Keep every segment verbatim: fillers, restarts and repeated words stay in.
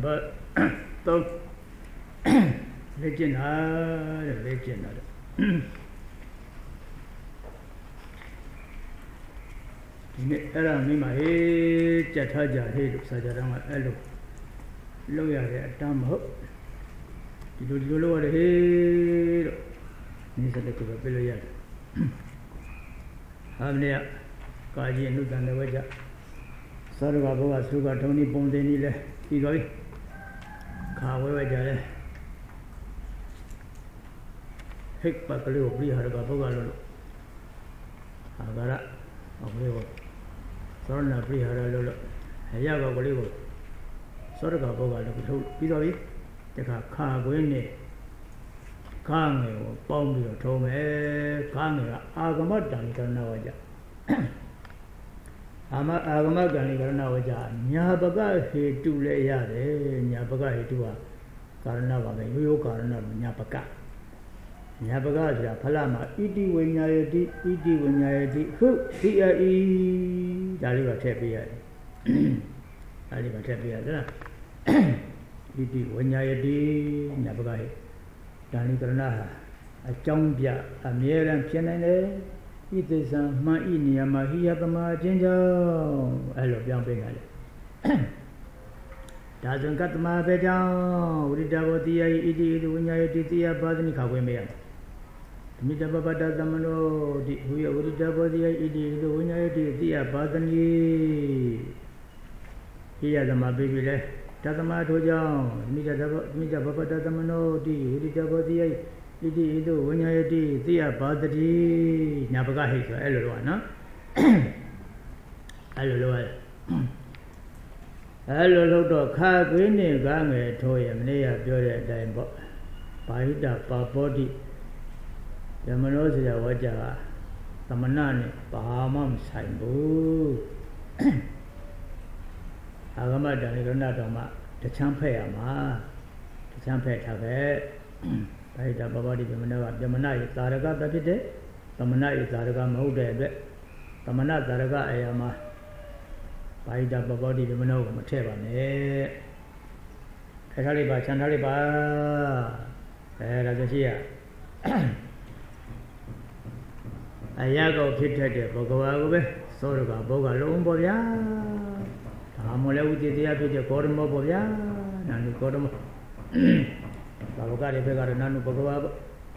but though legend are legend era mi ma he chatha ja he lo sa ja da ma ai lo lo ya de atta ma ho di lo di lo lo ya de he lo ni sa de ko pe lo ya ha ne ya ka ji nu dan le wa ja sa ro ga bo ga su ga thong ni pon de ni le bi lo kha we wa ja le hek pa ka le ko pri ha ga bo ga lo lo ha ga ra ha le ko Sorna Prihara Lolo, Hayaga Goligo, Sorga Boga, Pidovi, the Kagwene, Kang, Bombi, Tome, Kang, Agamadan Karnawaja. Ama Agamagan Karnawaja, Nyabaga, he do lay yade, Nyabaga, he do a Karnava, you Karna, Nyapaka. Nyabaga, Palama, Idi when I did, Idi when I did, who, here is. Daliva Tapia Daliva Tapia Idi Wanyayadi Nabagai Dani Karana a Chongbia a mere and Pianane it is a Mainia Mahia Bama Jinjo I love young Bengal doesn't cut my bed down with the Idi Wanyayadi Badani Kawemea Mita Baba Damano, we are with double the idea, the winner, the Badani. Here the my baby left. Tadama to John, Mita Baba Damano, the double the idea, the winner, the Badani. Nabaga hit Elwana. Hello, hello, dog, car, winning, gang, toy, and near Bury Dimebo. Pahida, Pabody. Yamanosia Waja, Tamanani, Bahamam Saibu Agamada Niganadoma, the Champayama, the Champay Tabe, Paida Babadi Yamanava, Yamanai, Taraga, that is it, Tamanai, Taraga Mode, Tamana Taraga Ayama, Paida Babadi Yamanova, Mateva, eh, Kataliba, Chandaliba, Rajasia. Ayago Pitted, Bogawabe, Sorga, Boga Lombovia, Amole, the Abbey, Cormo Bovia, Nanu Cormo, Babogari Beggar, Nanu Bogawab.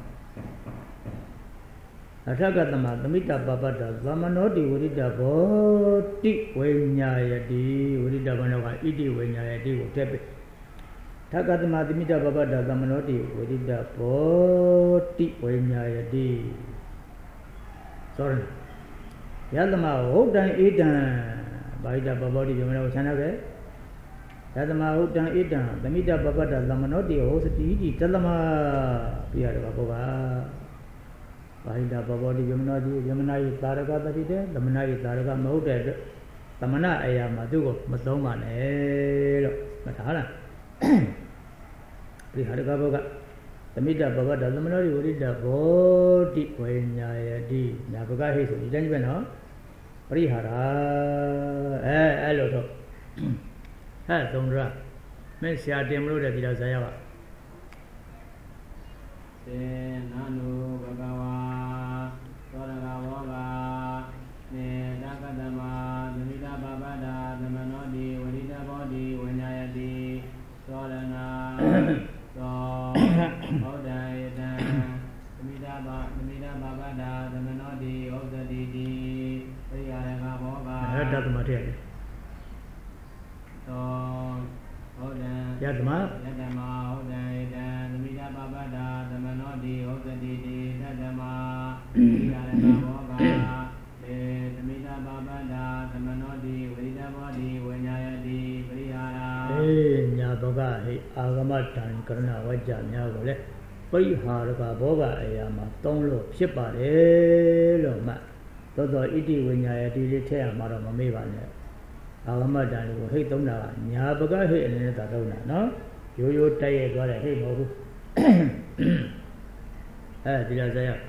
Atagatama, the Mita Babata, Zamanoti, Urida Boti, Wenyayadi, Urida Banova, Idi, Wenyayadi, Tepe. Tagatama, the Mita Babata, Zamanoti, Urida Boti, Wenyayadi. Sorry. Yadama, Hodan Edan, Baida Babadi, Yamano Chanabe. Yadama, Hodan Edan, the Mida Babada, Lamanoti, Hosati, Talama, Pierre Babova. Baida Babadi, Yamanadi, Yamanai, Taraga, the Dide, the Manai, Taraga, Moded, Tamana, Ayama, Dugo, Masoman, Elo, Matala. Priharaga. The Mida Baba doesn't know you did the body when I did Nabaga his didn't know. Prihara, eh, hello. Eh, don't run. Messia Demro de Vilazayava. Nanu Bagawa, Toragawa, Nakadama, the Mida Babada, the Manodi, Wadida body when I did Solana. So, how day the Mida Babada, the Manodi, of the Didi, the Yamaboga. I heard that material. So, how day Yadama, Yadama, how day the Mida Babada, the Manodi, of the Didi, Yadama, the Yamaboga, the Mida Babada, the Manodi, with the body when I did, Prihara. Boga, Agamatan, Karna, Waja, Nagole, Priharaga, Boga, Ayama, Tonlo, Shipare, Loma, Toto Iti, when I did it, Marama Mivane, Agamadan, who hate Dona, Nabaga, and Dona, no? You, you tell you, got a him. Eh, did I say?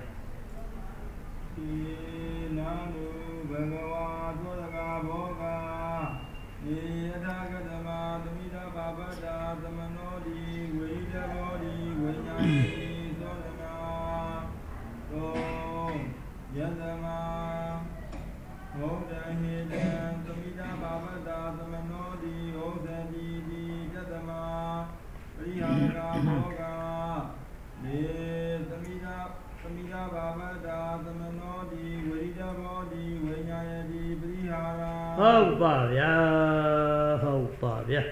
ဟုတ်ပါဗျာဟုတ်ပါဗျာ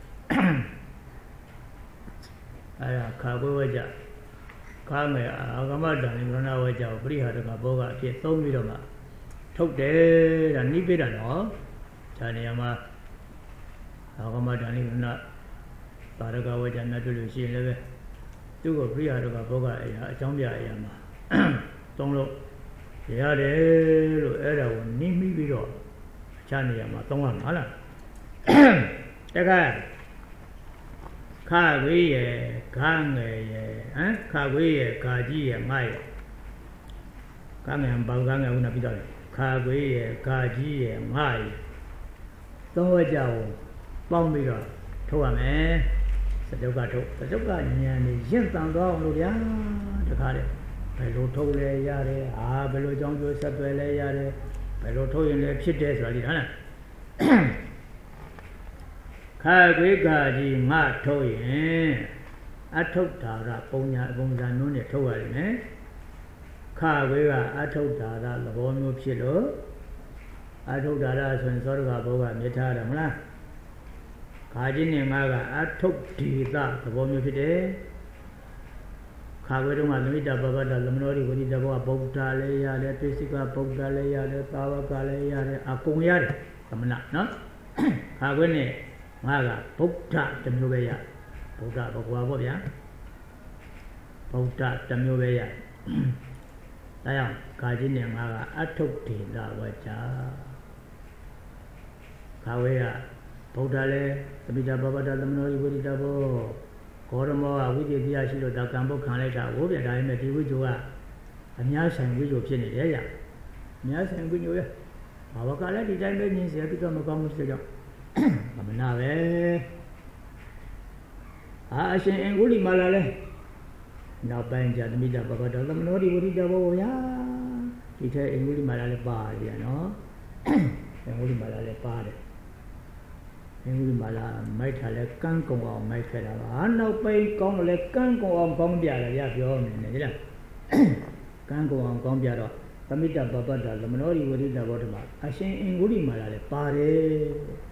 အဲ့ဒါခါခွေးဝကြခါငယ်အာဂမတန်နိဗ္ဗာန်ဝကြကိုပရိဟာရကဘောကအဖြစ်သုံးပြီးတော့မှထုတ်တယ်ဒါနိဗ္ဗာန်နော်ဇာနေရာမှာအာဂမတန်နိဗ္ဗာန်ပါရကဝကြနဲ့တွေ့လို့ရှိရင်လည်းပဲသူ့ကိုပရိဟာရကဘောကအရာအကြောင်းပြအရာမှာသုံးလို့ရတယ်လို့အဲ့ဒါကိုနိမိပြီးတော့ခြားနေရာမှာသုံးရမှာဟုတ်လားတခါခါခွေးရဲ့ခါငယ်ရဲ့ဟမ်ခါခွေးရဲ့ခါကြီးရဲ့ငါရဲ့ခါငယ်ဘာခါငယ်ဦးနာပြီးတော့ခါခွေးရဲ့ခါကြီးရဲ့ငါရဲ့သုံးဝကြကိုပေါင်းပြီးတော့ထုတ်ရမယ်စတုကထုတ်စတုကဉာဏ်နဲ့ရင့်တန်သွားအောင်လို့ဗျာတခါတဲ့ဘယ်လိုထုတ်လဲရတယ်အာဘယ်လိုကြောင်းကျိုးဆက်သွယ်လဲရတယ်ဘယ်လိုထုတ်ရင်လဲဖြစ်တယ်ဆိုတာဒီဟုတ်လားခါခွေးခါကြီးငါထုတ်ရင်အထုတ်တာကပုံညာပုံစံနုံးနဲ့ထုတ်ရတယ်နော်ခါခွေးကအထုတ်တာကသဘောမျိုးဖြစ်လို့အထုတ်တာရဆိုရင်သောရကဘောကမြစ်ထားတယ်မလားခါကြီးနဲ့ငါကအထုတ်ဒေသသဘောမျိုးဖြစ်တယ်ခါခွေးတုန်းကသမိတပပတသမနောရိဝိတဘောကဗုဒ္ဓလည်းရတယ်ပိစိကဗုဒ္ဓလည်းရတယ်သာဝကလည်းရတယ်အကုန်ရတယ်သမဏနော်ခါခွေးနဲ့ငါကဗုဒ္ဓတစ်မျိုးပဲရဗုဒ္ဓဘဂဝါပေါ့ဗျာဗုဒ္ဓတစ်မျိုးပဲရဒါကြောင့်ခါကြီးနဲ့ငါကအထုတ်ဒေသဝကြခါဝေးကဗုဒ္ဓလည်းသမိတပပတသမနောရိဝိတဘောဂေါရမောကဝိသေတရားရှိလို့ဒါကံပုတ်ခံလိုက်တာဟိုဗျာဒါပေမဲ့ဒီဝိဇ္ဇိုကအများဆိုင်ဝိဇ္ဇိုဖြစ်နေတယ်ဗျာအများဆိုင်ဝိဇ္ဇိုရဘာဝကလည်းဒီတိုင်းပဲမြင်စေပြီးတော့မကောင်းဘူးဆိုကြောင့်မနာပဲအာအရှင်အင်္ဂုလိမာလာလဲနောက်ပိုင်းကျသမိတပပတသမနောရိဝိတဘောဗျာဒီထဲအင်္ဂုလိမာလာလဲပါတယ်နော်အင်္ဂုလိမာလာလဲပါတယ်အင်္ဂုလိမာလာမိုက်ထားလဲကန်းကုံအောင်မိုက်ခဲ့တာပါနောက်ပိုင်းကောင်းလဲကန်းကုံအောင်ကောင်းပြတယ်ဗျာပြောနေတယ်ဒီလားကန်းကုံအောင်ကောင်းပြတော့သမိတပပတသမနောရိဝိတဘောတမှာအရှင်အင်္ဂုလိမာလာလဲပါတယ်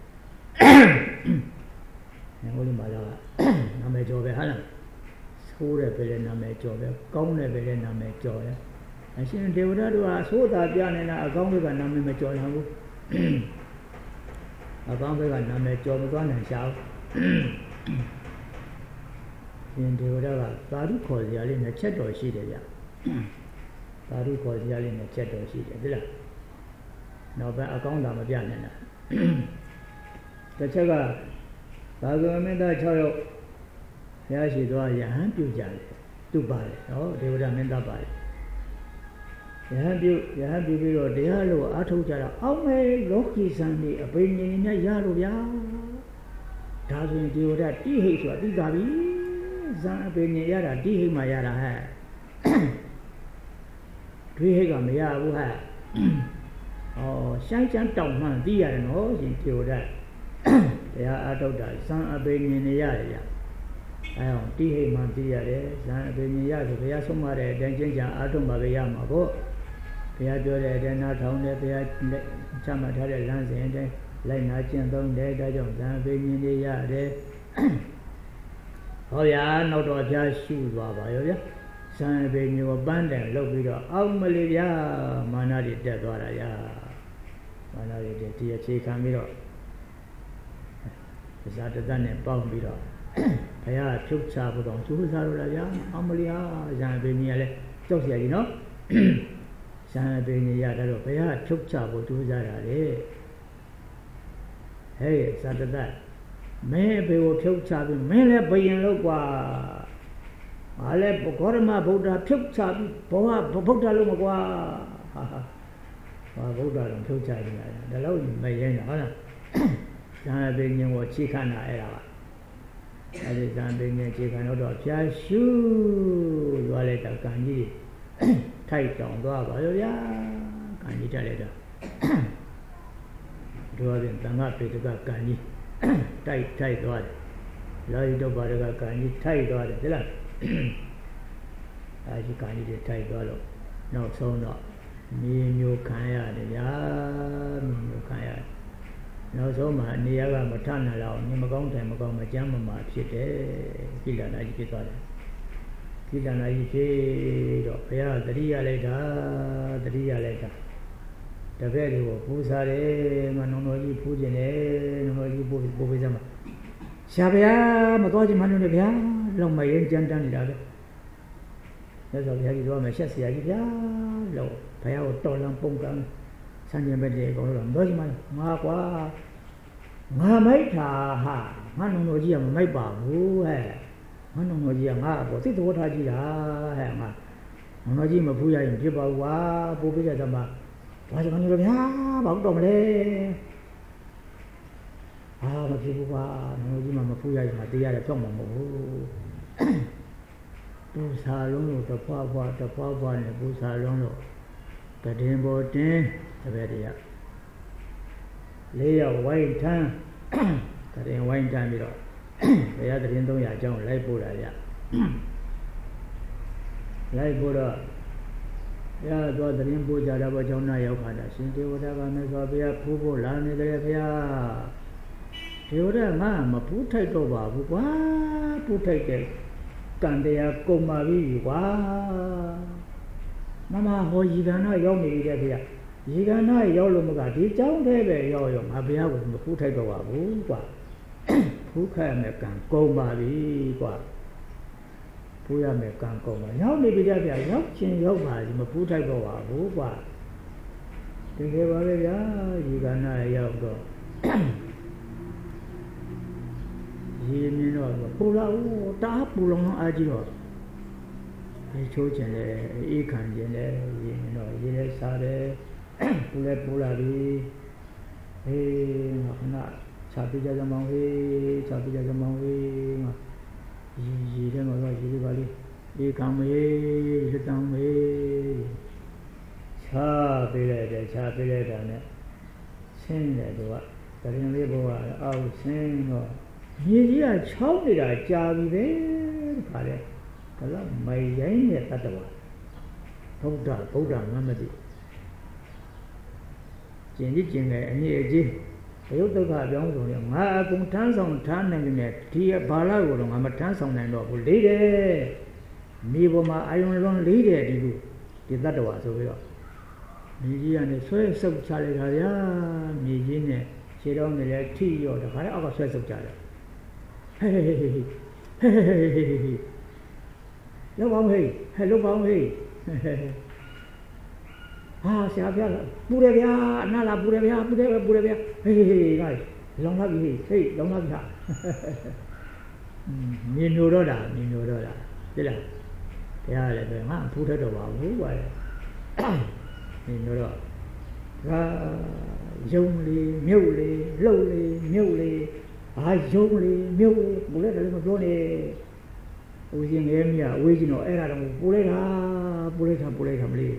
အင်္ဂုလိမာလာကနာမည်ကျော်ပဲဟာလားဆိုးတယ်ပဲလေနာမည်ကျော်ပဲကောင်းတယ်ပဲလေနာမည်ကျော်တယ်အရှင်ဒေဝဒတို့ဟာသိုးတာပြနေတာအကောင်းတွေကနာမည်မကျော်ရဘူးအကောင်းတွေကနာမည်ကျော်မသွားနိုင်ရှားရှင်ဒေဝဒကသာဓုခေါ်စရာလေးနဲ့ချက်တော်ရှိတယ်ဗျသာဓုခေါ်စရာလေးနဲ့ချက်တော်ရှိတယ်ဒီလားနောက်ပဲအကောင်းတာမပြနိုင်တာတစ်ချက်ကသာဂဝမင်းသား၆ယောက်ဘုရားရှိသွားယဟန်ပြုကြတယ်သူပါတယ်နော်ဒေဝဒမင်းသားပါတယ်ယဟန်ပြုယဟန်ပြုပြီးတော့တရားလို့အားထုတ်ကြတာအောက်မဲလောကီစံနေအပိနေနဲ့ရလို့ဗျာဒါဆိုရင်ဒေဝဒတိဟိတ်ဆိုတာသိတာပြီဇံအပိနေရတာတိဟိတ်မှရတာဟဲ့ဒွေဟိတ်ကမရဘူးဟဲ့ဩရှိုင်းချမ်းတောင်မှန်သိရတယ်နော်ရှင်ဒေဝဒတရားအားထုတ်တာဇံအပိနေနေရတယ်ဗျအဲအောင်တိဟိတ်မှသိရတယ်ဇံအပိနေရဆိုဘုရားဆုံးမတဲ့အတိုင်းချင်းချာအားထုတ်ပါပဲရမှာပေါ့ဘုရားပြောတဲ့အတိုင်းနားထောင်တယ်ဘုရားချမှတ်ထားတဲ့လမ်းစဉ်အတိုင်းလိုက်နာကျင့်သုံးတယ်ဒါကြောင့်ဇံအပိနေနေရတယ်ဟောဗျာနောက်တော့ဘုရားရှုသွားပါရောဗျာဇံအပိနေကိုပန်းတယ်လုပ်ပြီးတော့အောက်မလေးဗျာမာနတွေတက်သွားတာဗျာမာနတွေတက်ဒီအခြေခံပြီးတော့ဇာတတနဲ့ပေါင်းပြီးတော့ဘုရားဖြုတ်ချဖို့တော့ကျိုးစားလို့လားဗျာအမလီဟာဇံပေနေရလဲကြောက်เสียကြီးနော်ဇံပေနေရတော့ဘုရားဖြုတ်ချဖို့ကျိုးစားတာလေဟဲ့ဇာတတမင်းဘေကိုဖြုတ်ချပြီးမင်းလည်းဘယင်လို့ကွာငါလည်းဂေါရမဗုဒ္ဓဖြုတ်ချပြီးဘောကဗုဒ္ဓလို့မကွာဟာဟာဗုဒ္ဓတော့ဖြုတ်ချနေရတယ်ဒါလို့မရင်ဟုတ်လားဇံပေညင်ကိုချိခဏအဲ့ဒါပါအဲ့ဒီသံပင်နဲ့ခြေခံတော့ဖျားရှူးသွားလိုက်တာကံကြီးထိုက်တောင်သွားပါရောဗျာကံကြီးတက်လိုက်တော့တို့အပြင်တန်ခါပေတကကံကြီးတိုက်ထိုက်သွားတယ်လာရီတော့ဘာတကကံကြီးထိုက်သွားတယ်ဟုတ်လားအဲဒီကံကြီးတွေထိုက်သွားလို့နောက်ဆုံးတော့မြေမျိုးခံရတယ်ဗျာမြေမျိုးခံရတယ်နောက်ဆုံးမှာနေရာကမထနိုင်တော့နေမကောင်းတယ်မကောင်းမကြမ်းမမာဖြစ်တယ်ကိလနာကြီးဖြစ်သွားတယ်ကိလနာကြီးဖြစ်တော့ဘုရားတတိယလိုက်တာတတိယလိုက်တာတပည့်တွေကိုပူဇာတယ်မနုံတော်ကြီးဖူးခြင်းတယ်နုံတော်ကြီးပို့ပို့ပေးစမ်းပါရှာဗျာမတော်ချင်မှန်းလို့ဗျာလောက်မရင်ကြမ်းတမ်းနေတာပဲမြတ်စွာဘုရားကြီးတော့မရှက်เสียကြီးဗျာလို့ဘုရားကိုတော်လန်ပုံကံဆန်းကျင်ပဲတဲ့ကောတော့မတော်ချင်မှငါကွာငါမိုက်တာဟာငါနုံတော်ကြီးကမမိုက်ပါဘူးဟဲ့ငါနုံတော်ကြီးကငါအပေါ်သိတော်ထားကြည့်တာဟဲ့ငါနုံတော်ကြီးမဖူးရရင်ဖြစ်ပါဘူးကွာပို့ပေးတဲ့သမားဘာကြောင့်လဲဗျာဘာလို့တော့မလဲအာမဖြစ်ဘူးကွာနုံတော်ကြီးမှမဖူးရရင်မတရားရကြောက်မှာမဟုတ်ဘူးပူဇာလုံးလို့တဖွာဖွာတဖွာဖွာနဲ့ပူဇာလုံးလို့တည်ပေါ်တင်းတပည့်တရားလေးရောက်ဝိုင်းထမ်းတည်ဝိုင်းထမ်းပြီးတော့ဘုရားတည်သုံးရာအကြောင်းလိုက်ပို့တာကြလိုက်ပို့တော့ဘုရားတော့တည်ပို့ကြတာပေါ့ကျောင်းသားရောက်ခါတာရှင်တေဝဒကမြတ်စွာဘုရားဖူးဖို့လာနေတယ်ဘုရားတေဝဒငါမဖူးထိုက်တော့ပါဘူးကွာဖူးထိုက်တဲ့ကံတရားကုန်ပါပြီကွာမမဟောရီကဏရောက်နေပြီတဲ့ဖေ။ရီကဏရောက်လို့မကဒီเจ้าတဲ့ပဲရောက်ရောငါဘုရားကိုမဖူးထိုက်တော့ပါဘူးကွာ။ဖူးခတ်မဲ့ကံကုန်ပါပြီကွာ။ဖူးရမဲ့ကံကုန်ပါရောက်နေပြီတဲ့ဖေ။ရောက်ချင်းရောက်ပါဒီမဖူးထိုက်တော့ပါဘူးကွာ။တကယ်ပါပဲဗျာရီကဏရောက်တော့ရေမြင်တော့ပူလာဦးတားပူလုံးအားကြီးတော့ဒီချိုးကျင်လေအေးခံကျင်လေရေမြင်တော့ရေလဲစားတယ်ပူလဲပူလာပြီဟေးငါခဏခြာပြကြကြမောင်းဟေးခြာပြကြကြမောင်းဟေးငါရေရေထဲမှာတော့ရေလေးပါလေးအေးခံမေးလက်တောင်းမေးခြာပေးလိုက်တယ်ခြာပေးလိုက်တာနဲ့ဆင်းတယ်သူကတရင်လေးဘဝအောက်ဆင်းတော့ရေကြီးကချောင်းနေတာကြာပြီပဲခါလေဒါတော့မိုင်ရိုင်းနဲ့တတ္တဝါဘုရားဗုဒ္ဓငါမသိကျင်ကြီးကျင်ငယ်အနည်းအကြီးဘယုတ်ဒုက္ခအပြောင်းဆုံးရငါအကုန်ထမ်းဆောင်ထားနိုင်နေဒီဘာလာကိုတော့ငါမထမ်းဆောင်နိုင်တော့ဘူးလေးတယ်မြေပေါ်မှာအာယုံလုံးလေးတယ်ဒီလိုဒီတတ္တဝါဆိုပြီးတော့မြေကြီးကနေဆွဲဆုပ်ချလိုက်တာဗျာမြေကြီးနဲ့ခြေတော်နဲ့လည်းထိရောတခါလည်းအောက်ကဆွဲဆုပ်ကြတယ်ဟေးဟေးဟေးဟေးဟေးလောက်ပါဦးဟေးဟဲ့လောက်ပါဦးဟေးဟာဆရာပြပူတယ်ဗျာအနာလာပူတယ်ဗျာပူတယ်ပဲပူတယ်ဗျာဟေးဟေးငါလောင်လာပြီဟေးလောင်လာပြီဟာမြင်လို့တော့တာမြင်လို့တော့တာသိလားဘုရားလည်းပဲငါဖူးထက်တော့ပါဘူးကွာမြင်လို့တော့ငါယုံလေးမြုပ်လေးလှုပ်လေးမြုပ်လေးအာယုံလေးမြုပ်လေးပူလိုက်တယ်မပြောနဲ့ဦးရှင်ငယ်မြအဝေးကြီးတော့အဲ့ဒါတော့ပူလိုက်တာပူလိုက်တာပူလိုက်တာမလေး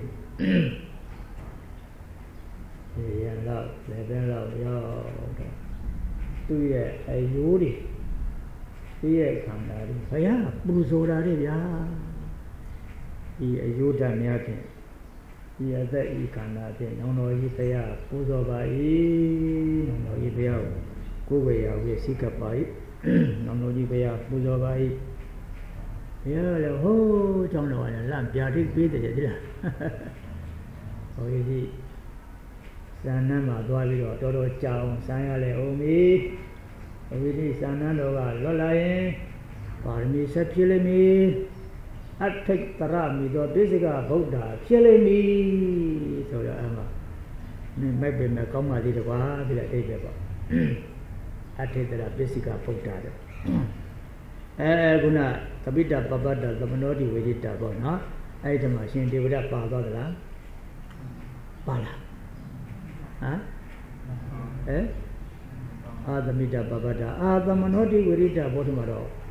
ဒီရတော့လည်းပဲတော့ရောက်တော့သူ့ရဲ့အယိုးတွေသူ့ရဲ့ခန္ဓာတွေဘုရားပူဇော်တာတွေဗျာဒီအယိုးဓာတ်များဖြင့်ဒီအသက်ဤခန္ဓာဖြင့်နောင်တော်ကြီးဘုရားပူဇော်ပါ၏နောင်တော်ကြီးဘုရားကိုကိုယ်ဝေယဝေစိကပ်ပါ၏နောင်တော်ကြီးဘုရားပူဇော်ပါ၏ဘုရားလည်းဟိုးကြောင်းတော်လည်းလန့်ပြာတိပေးတယ်ကြည်လားဟိုကြီးဇာနန်းမှာသွားပြီးတော့တော်တော်ကြောင်ဆန်းရလေအောင်ပြီဟိုကြီးဇာနန်းတော်ကလွတ်လာရင်ပါရမီဆက်ဖြစ်လိမ့်မည်အထိတ်တရမီတော်ပိစိကဗုဒ္ဓဖြစ်လိမ့်မည်ဆိုတော့အမှနေမဲ့ပင်မဲ့ကောင်းပါသေးတယ်ကွာဒီအတိတ်ပဲပေါ့အထိတ်တရပိစိကဗုဒ္ဓတဲ့အဲခုနသပိတပပတ္တသမနောတိဝေဒိတာပေါ့နော်အဲ့ဒီမှာရှင်ဒေဝဒပါသွားသလားပါလားဟမ်အဲအာသမိတပပတ္တအာသမနောတိဝေဒိတာဘောဓမှာတော့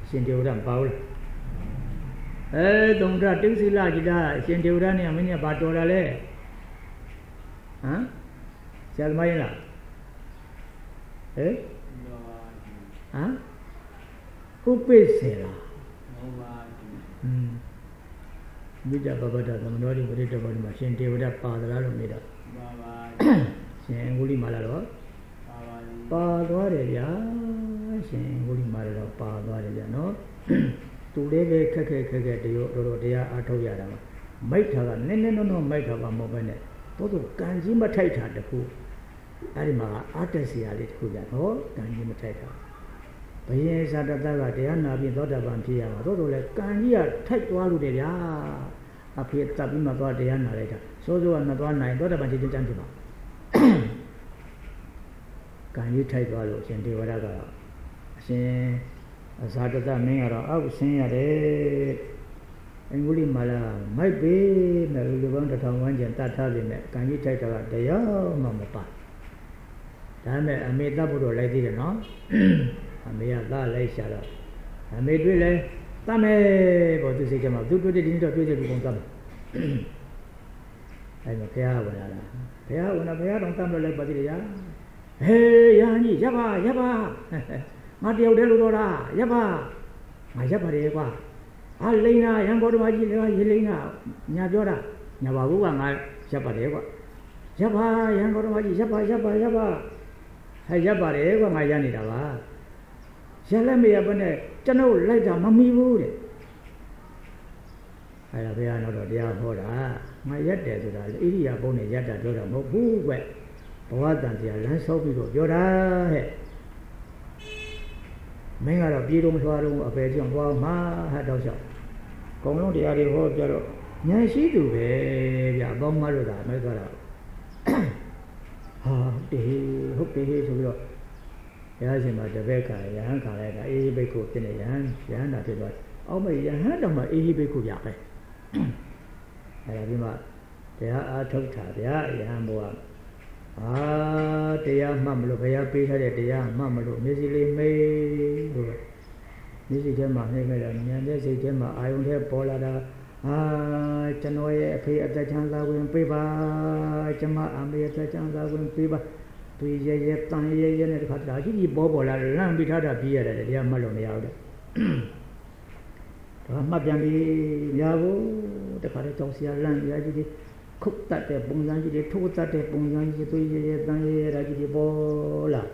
ရှင်တေဝရပါဘူးအဲသုံးထတိစီလာကြည်တာရှင်တေဝရနဲ့မင်းကဘာတော်တာလဲဟမ်ဆရာသမားရင်လားဟဲ့ဟမ်ဥပိ္စေလားอืมမိတ္တပပတ္တသမဏောတိပရိတ္တဘောဒီမှာရှင်တေဝရပါသလားလို့မေးတော့ပါပါရှင်အင်္ဂုလိမာလာတော့ပါပါပါသွားတယ်ဗျာရှင်အင်္ဂုလိမာလာတော့ပါသွားတယ်ဗျာနော်သူလေးပဲခက်ခက်ခက်ခက်တရောတော်တော်တရားအားထုတ်ရတာမှာမိတ်ထာကနည်းနည်းနော်နော်မိတ်ထာကမဟုတ်ဘဲနဲ့တို့တို့ကံကြီးမထိုက်တာတခုအဲ့ဒီမှာအားတက်စီရလေးတခုဗျာနော်ကံကြီးမထိုက်တာဘယင်ဇာတတကတရားနာပြီးသောတာပန်ဖြစ်ရမှာတို့တို့လည်းကံကြီးကထိုက်သွားလို့တယ်ဗျာအဖေတပ်ပြီးမှသွားတရားနာလိုက်တာစိုးစိုးကမသွားနိုင်သောတာပန်ဖြစ်ခြင်းတန်းဖြစ်ပါကံကြီးထိုက်သွားလို့အရှင်ဒေဝရကအရှင်အဇာတတမင်းကတော့အောက်ဆင်းရတယ်အင်္ဂုလိမာလာမိုက်ပေမဲ့လူပေါင်းတစ်ထောင်ဝန်းကျင်တတ်ထားပြီနဲ့ကံကြီးထိုက်တာကတရားမှမပါဒါမဲ့အမေတပ်ဖို့တော့လိုက်သေးတယ်နော်အမေကသားလိုက်ရှာတော့အမေတွေ့လဲတတ်မယ်ပေါ့သူစိတ်ထဲမှာသူတွေ့တဲ့ဒီနေ့တော့တွေ့တဲ့လူကုန်တတ်မယ်အဲ့မှာဘုရားဝင်လာတာဘုရားဝင်လာဘုရားတော်တတ်လို့လိုက်ပါသေးတယ်ညာဟေးရာကြီးရပ်ပါရပ်ပါငါတယောက်တည်းလို့တော့လားရပ်ပါငါရပ်ပါတယ်ကွာအာလိန်နာရံဘောဓမကြီးလည်းရေလိန်နာညာပြောတာညာပါဘူးကငါရပ်ပါတယ်ကွာရပ်ပါရံဘောဓမကြီးရပ်ပါရပ်ပါရပ်ပါဟဲ့ရပ်ပါတယ်ကွာငါရနေတာပါရပ်လက်မရဘဲနဲ့ကျွန်တော်လိုက်တာမမီဘူးတဲ့အဲ့ဒါဘုရားတော့တရားဟောတာငါရက်တယ်ဆိုတာလေဣရိယာပုနဲ့ရက်တာပြောတာမဟုတ်ဘူးကွဘဝတန်တရားလမ်းဆောက်ပြီးတော့ပြောတာဟဲ့မင်းကတော့ပြေတော့မထွားတော့အပယ်ကြောင့်သွားမှာဟာတော့လျှောက်ကုံလုံးတရားတွေဟောပြတော့ဉာဏ်ရှိသူပဲဗျအပေါင်းမလို့တာမဲသွားတာဟာတေဟုတ်တေဆိုပြီးတော့ဘုရားရှင်မှာတပည့်ကရဟန်းခါလိုက်တာအေဟိဘိက္ခုဖြစ်နေရဟန်းရဟန်းတာဖြစ်သွားအောက်မဲ့ရဟန်းတော်မှာအေဟိဘိက္ခုပြပဲအဲ့ဒါဒီမှာတရားအားထုတ်တာဗျာရဟန်းဘုရားအာတရားမှတ်မလို့ဘုရားပေးထားတဲ့တရားမှတ်မလို့မျက်စိလေးမေးလို့မျက်စိထဲမှာနှိမ့်ခဲ့တာဉာဏ်တဲ့စိတ်ထဲမှာအာယုန်ထဲပေါ်လာတာအာကျွန်တော်ရဲ့အဖေအသက်ချမ်းသာဝင်ပေးပါကျမအမေအသက်ချမ်းသာဝင်ပေးပါသူရဲရဲတန်ရဲရဲနဲ့တခါတည်းကြီးကြီးပေါ်ပေါ်လာလမ်းပြီးထားတာပြီးရတယ်တရားမှတ်လို့မရဘူးတဲ့ဒါမှတ်ပြန်ပြီးရဖို့တခါတည်းကြောက်စရာလမ်းရကြီးကြီးခုတ်တတ်တဲ့ပုံစံကြီးတွေထိုးတတ်တဲ့ပုံစံကြီးတွေရဲရဲတန်ရဲရဲရာကြီးတွေပေါ်လာ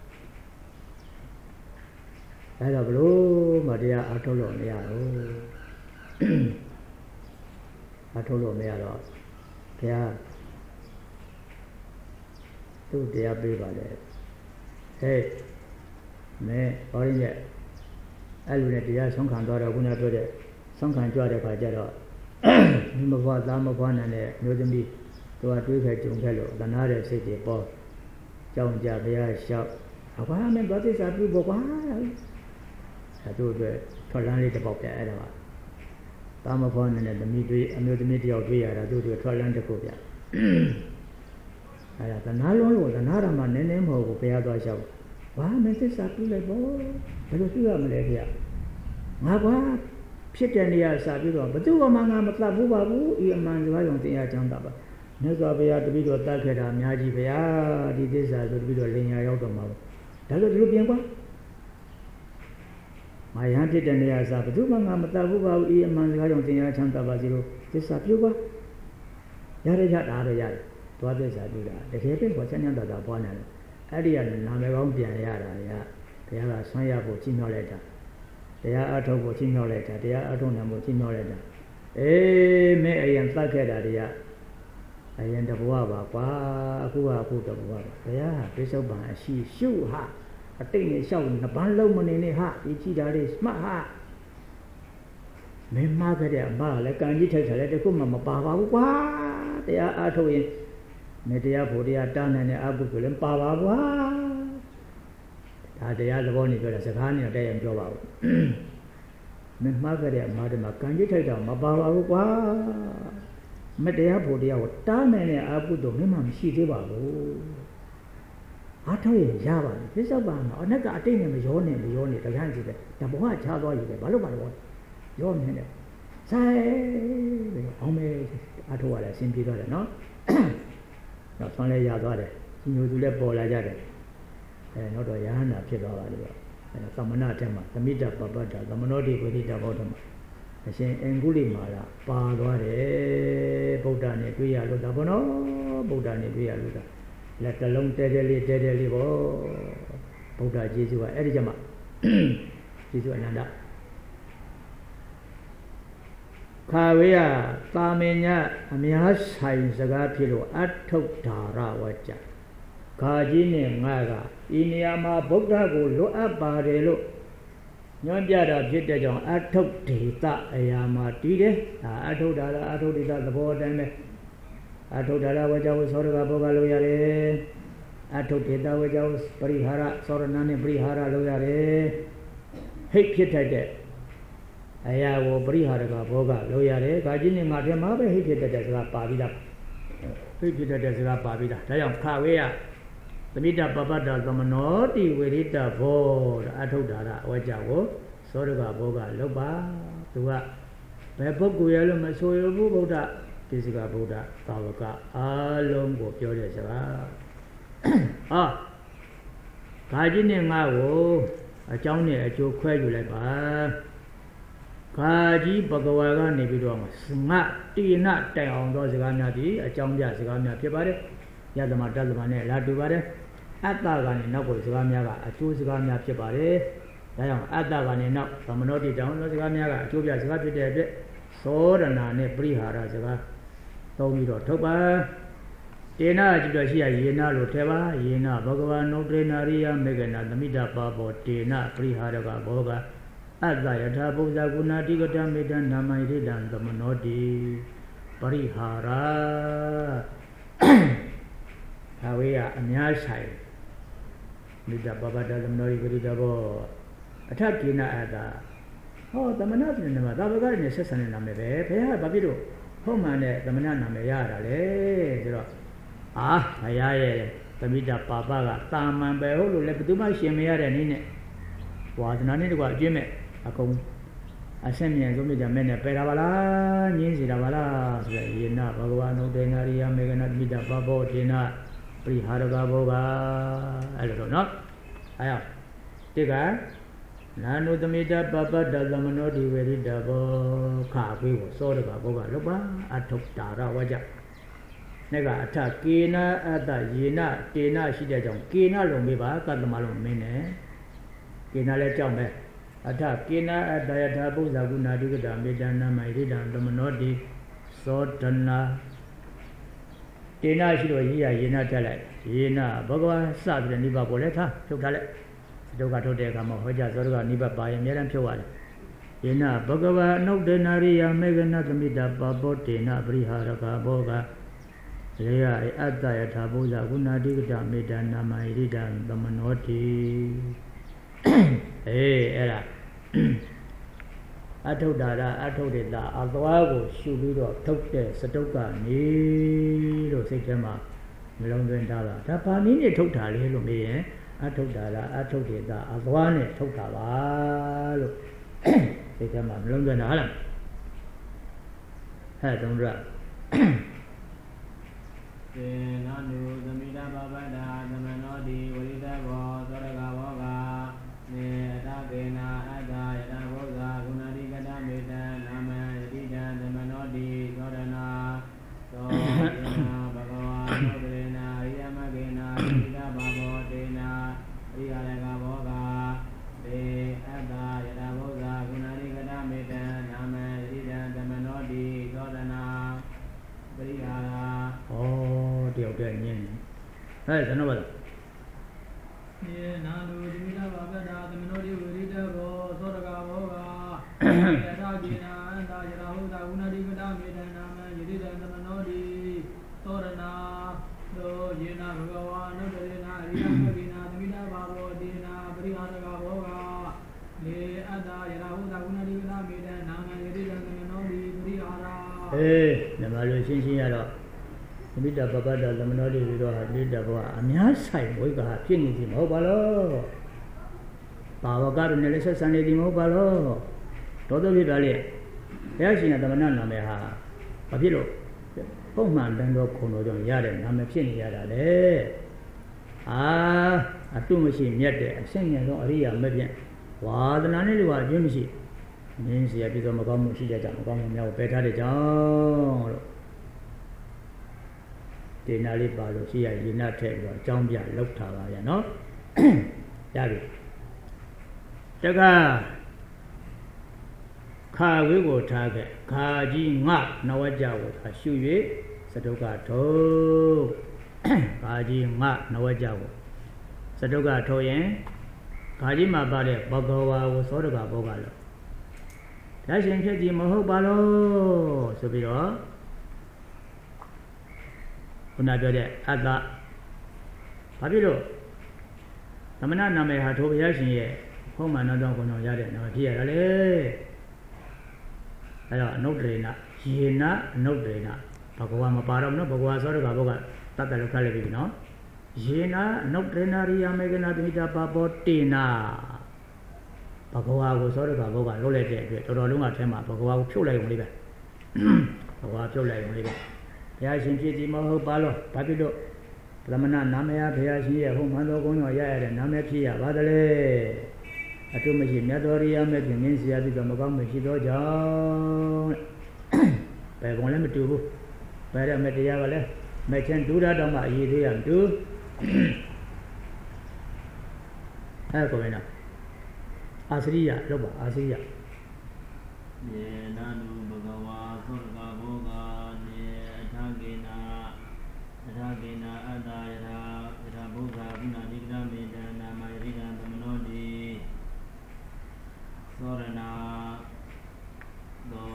အဲ့တော့ဘလို့မတရားအထုတ်လို့မရဘူးအထုတ်လို့မရတော့ဘုရားသူ့တရားပေးပါလေဟဲ့မဲဟောရင်းရဲ့အဲ့လိုနဲ့တရားဆုံးခံသွားတော့ခုနပြောတဲ့ဆုံးခံကြွတဲ့ခါကျတော့မိမဘွားသားမဘွားနဲ့မျိုးသမီးသူကတွေးခဲ့ကြုံခဲ့လို့တနာတဲ့စိတ်တွေပေါ်ကြောင်းကြဘုရားလျှောက်အဘွားမင်းဘာသစ္စာပြုဖို့ကွာအဲတို့အတွက်ထွက်လန်းလေးတစ်ပေါက်ပြအဲ့ဒါပါသားမဘွားနဲ့သမီးတွေအမျိုးသမီးတယောက်တွေ့ရတာတို့တွေထွက်လန်းတစ်ခုပြအဲ့ဒါတနာလုံးလို့တနာရမှာနည်းနည်းမဟုတ်ဘူးဘုရားသွားလျှောက်ဘာမင်းသစ္စာပြုလိုက်ပေါ့ဘယ်လိုပြုရမလဲဗျာငါကွာဖြစ်တဲ့နေရာစပြီးတော့ဘသူမှငါမတတ်ဘူးပါဘူးဤအမှန်စကားကြောင့်တရားချမ်းသာပါမြတ်စွာဘုရားတပည့်တော်တတ်ခဲ့တာအများကြီးဗျာဒီသစ္စာဆိုတပည့်တော်လင်ညာရောက်တော့မှာဒါဆိုဒီလိုပြင်ကွာမာယံဖြစ်တဲ့နေရာစဘသူမှငါမတတ်ဘူးပါဘူးဤအမှန်စကားကြောင့်တရားချမ်းသာပါစီလို့သစ္စာပြုကွာရရရတာတော့ရတယ်သွားသစ္စာပြုတာတကယ်ပဲကွာချမ်းသာတာပွားနေတယ်အဲ့ဒီကနာမည်ကောင်းပြန်ရတာရဘုရားကဆွမ်းရဖို့ကြီးမြောက်လိုက်တာတရားအထုတ်ဖို့ကြီးမြောက်လိုက်တာတရားအထုတ်နိုင်ဖို့ကြီးမြောက်လိုက်တာအေးမဲအရင်သတ်ခဲ့တာတွေကအရင်တဘဝပါကွာအခုကအခုတဘဝပါဘုရားပိဿုပန်အရှိရှုဟာအတိတ်နဲ့လျှောက်နှစ်ပန်းလုံးမနေနဲ့ဟာဒီကြည့်တာလေးမှတ်ဟာမင်းမှားခဲ့တဲ့အမကလည်းကံကြီးထိုက်တယ်လည်းတခုမှမပါပါဘူးကွာတရားအထုတ်ရင်မေတ္တရားဘုရားတားနိုင်တဲ့အကုသိုလ်လည်းပါပါကွာဒါတရားသဘောနဲ့ပြောတာစကားနဲ့တည်းရပြောပါဘူးမင်းမှားကြတဲ့အမှားတွေမှာကံကြီးထိုက်တာမပါပါဘူးကွာမေတ္တရားဘုရားကိုတားနိုင်တဲ့အကုသိုလ်မင်းမှမရှိသေးပါဘူးအားထုတ်ရင်ရပါဘူးသစ္စာပါမှာအနက်ကအတိတ်နဲ့မရောနဲ့မရောနဲ့တကန်းစီပဲဒါဘဝချသွားယူတယ်ဘာလို့ပါလဲရောနေတယ်ဆိုင်အောင်မဲအားထုတ်ရလဲအစဉ်ပြေသွားတယ်နော်တော့ဆွမ်းလဲရသွားတယ်ညိုသူလည်းပေါ်လာကြတယ်အဲတော့တော့ယဟန္တာဖြစ်သွားပါလိမ့်မယ်အဲသမဏအထက်မှာသမိတပပတ္တသမနောတိဝိရိတဘောဓမှာအရှင်အင်္ဂုလိမာလာပါသွားတယ်ဗုဒ္ဓနဲ့တွေ့ရလို့ဒါဘောနော်ဗုဒ္ဓနဲ့တွေ့ရလို့ဒါလက်တလုံးတဲတဲလေးတဲတဲလေးပေါ့ဗုဒ္ဓကျေးဇူးကအဲ့ဒီကြမှာကျေးဇူးအနန္တခါဝေယသာမညအများဆိုင်စကားဖြစ်လို့အထုဒ္ဓါရဝကြခါကြီးနဲ့ငါကဤနေရာမှာဗုဒ္ဓကိုလွတ်အပ်ပါတယ်လို့ညွှန်ပြတာဖြစ်တဲ့ကြောင့်အထုဒေတအရာမှာတည်တယ်ဒါအထုဒ္ဓါရအထုဒေတသဘောအတိုင်းပဲအထုဒ္ဓါရဝကြဝသောရကဘောကလို့ရတယ်အထုဒေတဝကြဝပရိဟာရသောရဏနဲ့ပရိဟာရလို့ရတယ်ဟိတ်ဖြစ်တတ်တဲ့အရာကိုပရိဟာရကဘောကလို့ရတယ်ခါကြီးနဲ့ငါထဲမှာပဲဟိတ်ဖြစ်တတ်တဲ့စကားပါပြီးသားဟိတ်ဖြစ်တတ်တဲ့စကားပါပြီးသားဒါကြောင့်ခါဝေယသမိတပပတ္တသမနောတိဝိရိတဘောအထုဒ္ဓါရအဝကြကိုသောရကဘောကလောက်ပါသူကဘယ်ပုဂ္ဂိုလ်ရလို့မဆိုရဘူးဗုဒ္ဓတိစကဗုဒ္ဓသာဝကအားလုံးကိုပြောတဲ့စကားဟာခါကြီးနဲ့ငါကိုအကြောင်းနဲ့အကျိုးခွဲယူလိုက်ပါခါကြီးဘဂဝါကနေပြီးတော့ငါတိနတိုင်အောင်သောစကားများဒီအကြောင်းပြစကားများဖြစ်ပါတယ်ယသမတသမနဲ့လာတူပါတယ်အတ္တကနေနောက်ကိုစကားများကအကျိုးစကားများဖြစ်ပါတယ်ဒါကြောင့်အတ္တကနေနောက်သမနောတိတောင်သောစကားများကအကျိုးပြစကားဖြစ်တဲ့အတွက်သောရဏနဲ့ပရိဟာရစကားသုံးပြီးတော့ထုတ်ပါတေနာကြည့်တော့ရှိရယေနာလို့ထဲပါယေနာဘဂဝါနုတေနာရိယမေကနာသမိတပါဘောတေနာပရိဟာရကဘောကအတ္တယထာဘုဇဂုဏတိကတမေတ္တနာမယိတံသမနောတိပရိဟာရဟာဝေယအများဆိုင်မိတ္တပပတ္တသမနောတိပရိတဘောအထကိနအတ္တဟောသမဏဆိုတဲ့နာမသာဝကနဲ့ဆက်ဆံတဲ့နာမည်ပဲဘယ်ဟာဘာဖြစ်လို့ဟုတ်မှန်တဲ့သမဏနာမည်ရတာလေဆိုတော့အာဘုရားရဲ့သမိတပါပကတာမန်ပဲဟုတ်လို့လည်းဘယ်သူမှရှင်မရတဲ့နည်းနဲ့ဝါဒနာနဲ့တကွအကျင့်မဲ့အကုန်အဆက်မြန်ဆုံးမြတ်မဲ့နဲ့ပယ်တာပါလားညင်းစီတာပါလားဆိုတဲ့ယေနဘဂဝါနုတေနာရိယမေကနာသမိတပါဘောတေနပရိဟာရကဘောကအဲ့လိုတော့နော်အဲ့ရောက်တိကနာနုသမိတပပတ္တသမနောတိဝေရိတဘောခါပေးကိုစောတကဘောကလောပါအထုဒါရဝကြနဲ့ကအထကေနအတ္တယေနတေနရှိတဲ့ကြောင့်ကေနလုံးပေးပါကတ္တမလုံးမင်းနဲ့ကေနလည်းကြောက်မယ်အထကေနအတ္တယထာပုဇ္ဇဂုဏတိကတမေတ္တနာမယိတံသမနောတိသောတနာတေနရှိလို့ရေးရယေနတက်လိုက်ယေနဘဂဝါစတဲ့နိဗ္ဗာန်ပေါ်လဲထားထုတ်ထားလိုက်ဒုက္ခထုတ်တဲ့အခါမှာဟောကြားသောကနိဗ္ဗာန်ပါရင်အများအားဖြုတ်ရတယ်ယေနဘဂဝါအနုတ္တနာရိယမေဃနသမိတပပောတေနပရိဟာရကဘောကရေယအတ္တယထာဘုဇ္ဇဂုဏတိကတမေတ္တနာမယိတံသမနောတိအေးအဲ့ဒါအထုဒ္ဒါရအထုဒေတာအသွားကိုရှုပြီးတော့ထုတ်တဲ့စတုကနေလို့စိတ်ထဲမှာမလုံးသွင်းထားတာဒါပါနည်းနဲ့ထုတ်တာလေလို့မေးရင်အထုဒ္ဒါရအထုဒေတာအသွားနဲ့ထုတ်တာပါလို့စိတ်ထဲမှာမလုံးသွင်းတာဟုတ်လားဟဲ့တုံးရေနနုသမိတပပတ္တသမနောတိဝိရိတဘောသောရကဘောကနေအတကေနာအတ္တယတဘုဇ္ဇဂုဏတိကတမေတ္တနာမယတိတံသမနောတိသောရဏသောယေနဘဂဝါနုတေနာရိယမကေနာဝိရိတဘာဘောတေနာရိယရကဘောကဒေအတ္တယတဘုဇ္ဇဂုဏတိကတမေတ္တနာမယတိတံသမနောတိသောရဏပရိဟာရဩတယောက်တည်းညင်းဟဲ့ကျွန်တော်ပါလားယေနာလူဒီမိလာဘာပဒါသမနောတိဝိရိတဘောသောရကဘောကယထာကိနာအန္တယရာဟုတာဂုဏတိကတမေတ္တနာမယတိတံသမနောတိသောရဏသောယေနာဘဂဝါနုတရေနာအရိယမဂိနာသမိတာဘာဘောတေနာပရိဟာရကဘောကလေအတ္တယရာဟုတာဂုဏတိကတမေတ္တနာမယတိတံသမနောတိပရိဟာရအေးနမလို့ရှင်းရှင်းရတော့မိတာပပတာသမနောတိပြီးတော့လိတဘောအများဆိုင်ဝိကဟာဖြစ်နေသည်မဟုတ်ပါလို့ဘာဝကတို့နဲ့လည်းဆက်ဆံနေသည်မဟုတ်ပါလို့တော်တော်ဖြစ်ပါလေဘုရားရှင်ကသမဏနာမည်ဟာဘာဖြစ်လို့ပုံမှန်တန်တော်ခုံတော်ကြောင့်ရတဲ့နာမည်ဖြစ်နေရတာလေအာအတုမရှိမြတ်တဲ့အဆင့်ဉာဏ်ဆုံးအရိယာမဖြင့်ဝါဒနာနဲ့လူဟာအကျဉ်းမရှိမင်းစီရပြီးတော့မကောင်းမှုရှိကြကြမကောင်းမှုများကိုပယ်ထားတဲ့ကြောင့်လို့ဒီနာလေးပါလို့ရှိရရင်နာထည့်ပြီးတော့အကြောင်းပြလောက်ထားပါရဲ့နော်ရပြီတက္ကခါဝိကိုထားခဲ့ခါကြီးငါနဝကြကိုသာရှု၍စတုကထုံးခါကြီးငါနဝကြကိုစတုကထုံးရင်ခါကြီးမှာပါတဲ့ဘဂဝါကိုသောတကဘောကလို့ဓာတ်ရှင်ဖြစ်ကြည့်မဟုတ်ပါလို့ဆိုပြီးတော့ခုနပြောတဲ့အတ္တဘာဖြစ်လို့သမဏနာမည်ဟာထိုဘုရားရှင်ရဲ့ဘုံမှန်တော်ကိုကြောင့်ရတဲ့နာမည်ဖြစ်ရတာလေအဲတော့အနုတ္တရေနယေနအနုတ္တရေနဘဂဝါမပါတော့နော်ဘဂဝါသောတကဘောကတတ်တယ်လို့ခက်လိုက်ပြီနော်ယေနအနုတ္တရေနရိယမေကနာတိတာပါပောတေနာဘဂဝါကိုသောတကဘောကလုံးလိုက်တဲ့အတွက်တော်တော်လုံးကထဲမှာဘဂဝါကိုဖြုတ်လိုက်ုံလေးပဲဘဂဝါဖြုတ်လိုက်ုံလေးပဲဘုရားရှင်ဖြစ်ကြီးမဟုတ်ပါလို့ဘာဖြစ်လို့သမဏနာမည်ဟာဘုရားရှင်ရဲ့ဘုံမှန်တော်ကုန်းတော်ရရတဲ့နာမည်ဖြစ်ရပါသလဲအတုမရှိမြတ်တော်ရိယာမဲ့ဖြင့်မင်းစီရပြီးတော့မကောင်းမရှိတော့ကြောင်းဘယ်ကုန်လည်းမတူဘူးဘယ်ရမဲ့တရားကလည်းမဲ့ချင်းတူတာတော့မှအရေးသေးရမတူအဲကိုယ်နော်အာစရိယလောက်ပါအာစရိယယေနနုဘဂဝါသောတကဘောကနေအထာကေနာအထာကေနာအတ္တယထာယထာဘုရားဘုနာတိကရမေတ္တနာမယရိတံသမနောတိသောရဏသော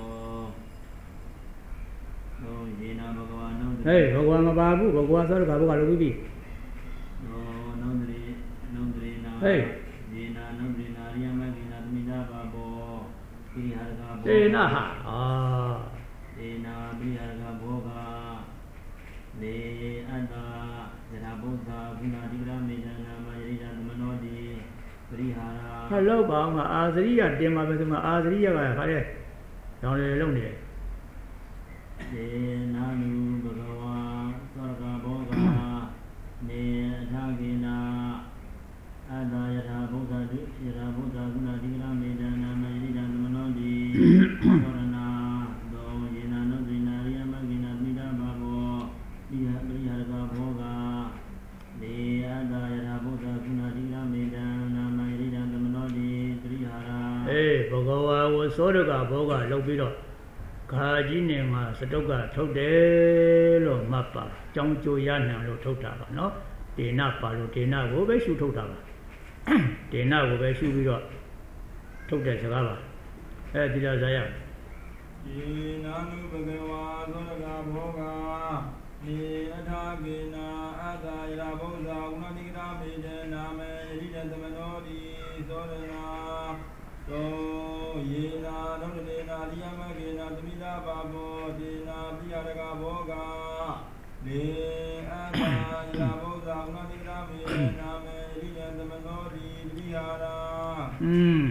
သောယေနဘဂဝါနုဟေးဘဂဝါမပါဘူးဘဂဝါသောတကဘောကလုပ်ပြီးပြီသောနုဒရိနုဒရိနာဟေးယေနနုဒရိနာရိယမကိနာသမိတာပါဘောပိဟရကဘောတေနဟာအာတေနာပိဟရကဘောကနေအတ္တယထာဘုရားဘုနာတိကရမေတ္တနာမယရိတံသမနောတိပရိဟာရဟလောက်ပါအောင်ကအာစရိယတင်ပါပဲဆိုမှအာစရိယကခါတဲ့ကြောင်လေလုံးနေတယ်ယေနာနုဘဂဝါသောရကဘောကနေအထာကေနာအတ္တယထာဘုရားတိယထာဘုရားဘုနာတိကရမေတ္တနာမယရိတံသမနောတိသောရဏသောယေနာနုဒိနာရိယမကိနာသမိတာဘာဘောပိဟပရိဟာရကဘောကနေအတ္တယထာဘုရားဘုနာတိကရမေတ္တနာမယရိတံသမနောတိပရိဟာရအေးဘဂဝါဝသောတကဘောကလောက်ပြီးတော့ခါကြီးနေမှာစတုကထုတ်တယ်လို့မှတ်ပါကြောင်းကြိုရနိုင်လို့ထုတ်တာပါနော်ဒေနပါလို့ဒေနကိုပဲရှုထုတ်တာပါဒေနကိုပဲရှုပြီးတော့ထုတ်တဲ့စကားပါအဲဒီတော့ဇာယယေနာနုဘဂဝါသောတကဘောကနေအထာကေနာအတ္တယရာဘုရားဥနာတိကရမေတ္တနာမေယရိတံသမနောတိသောရဏသောယေနာနုဒိနာရိယမကေနာသမိတာပါဘောတေနာပိယရကဘောကနေအတ္တယရာဘုရားဥနာတိကရမေတ္တနာမေယရိတံသမနောတိပရိဟာရอืม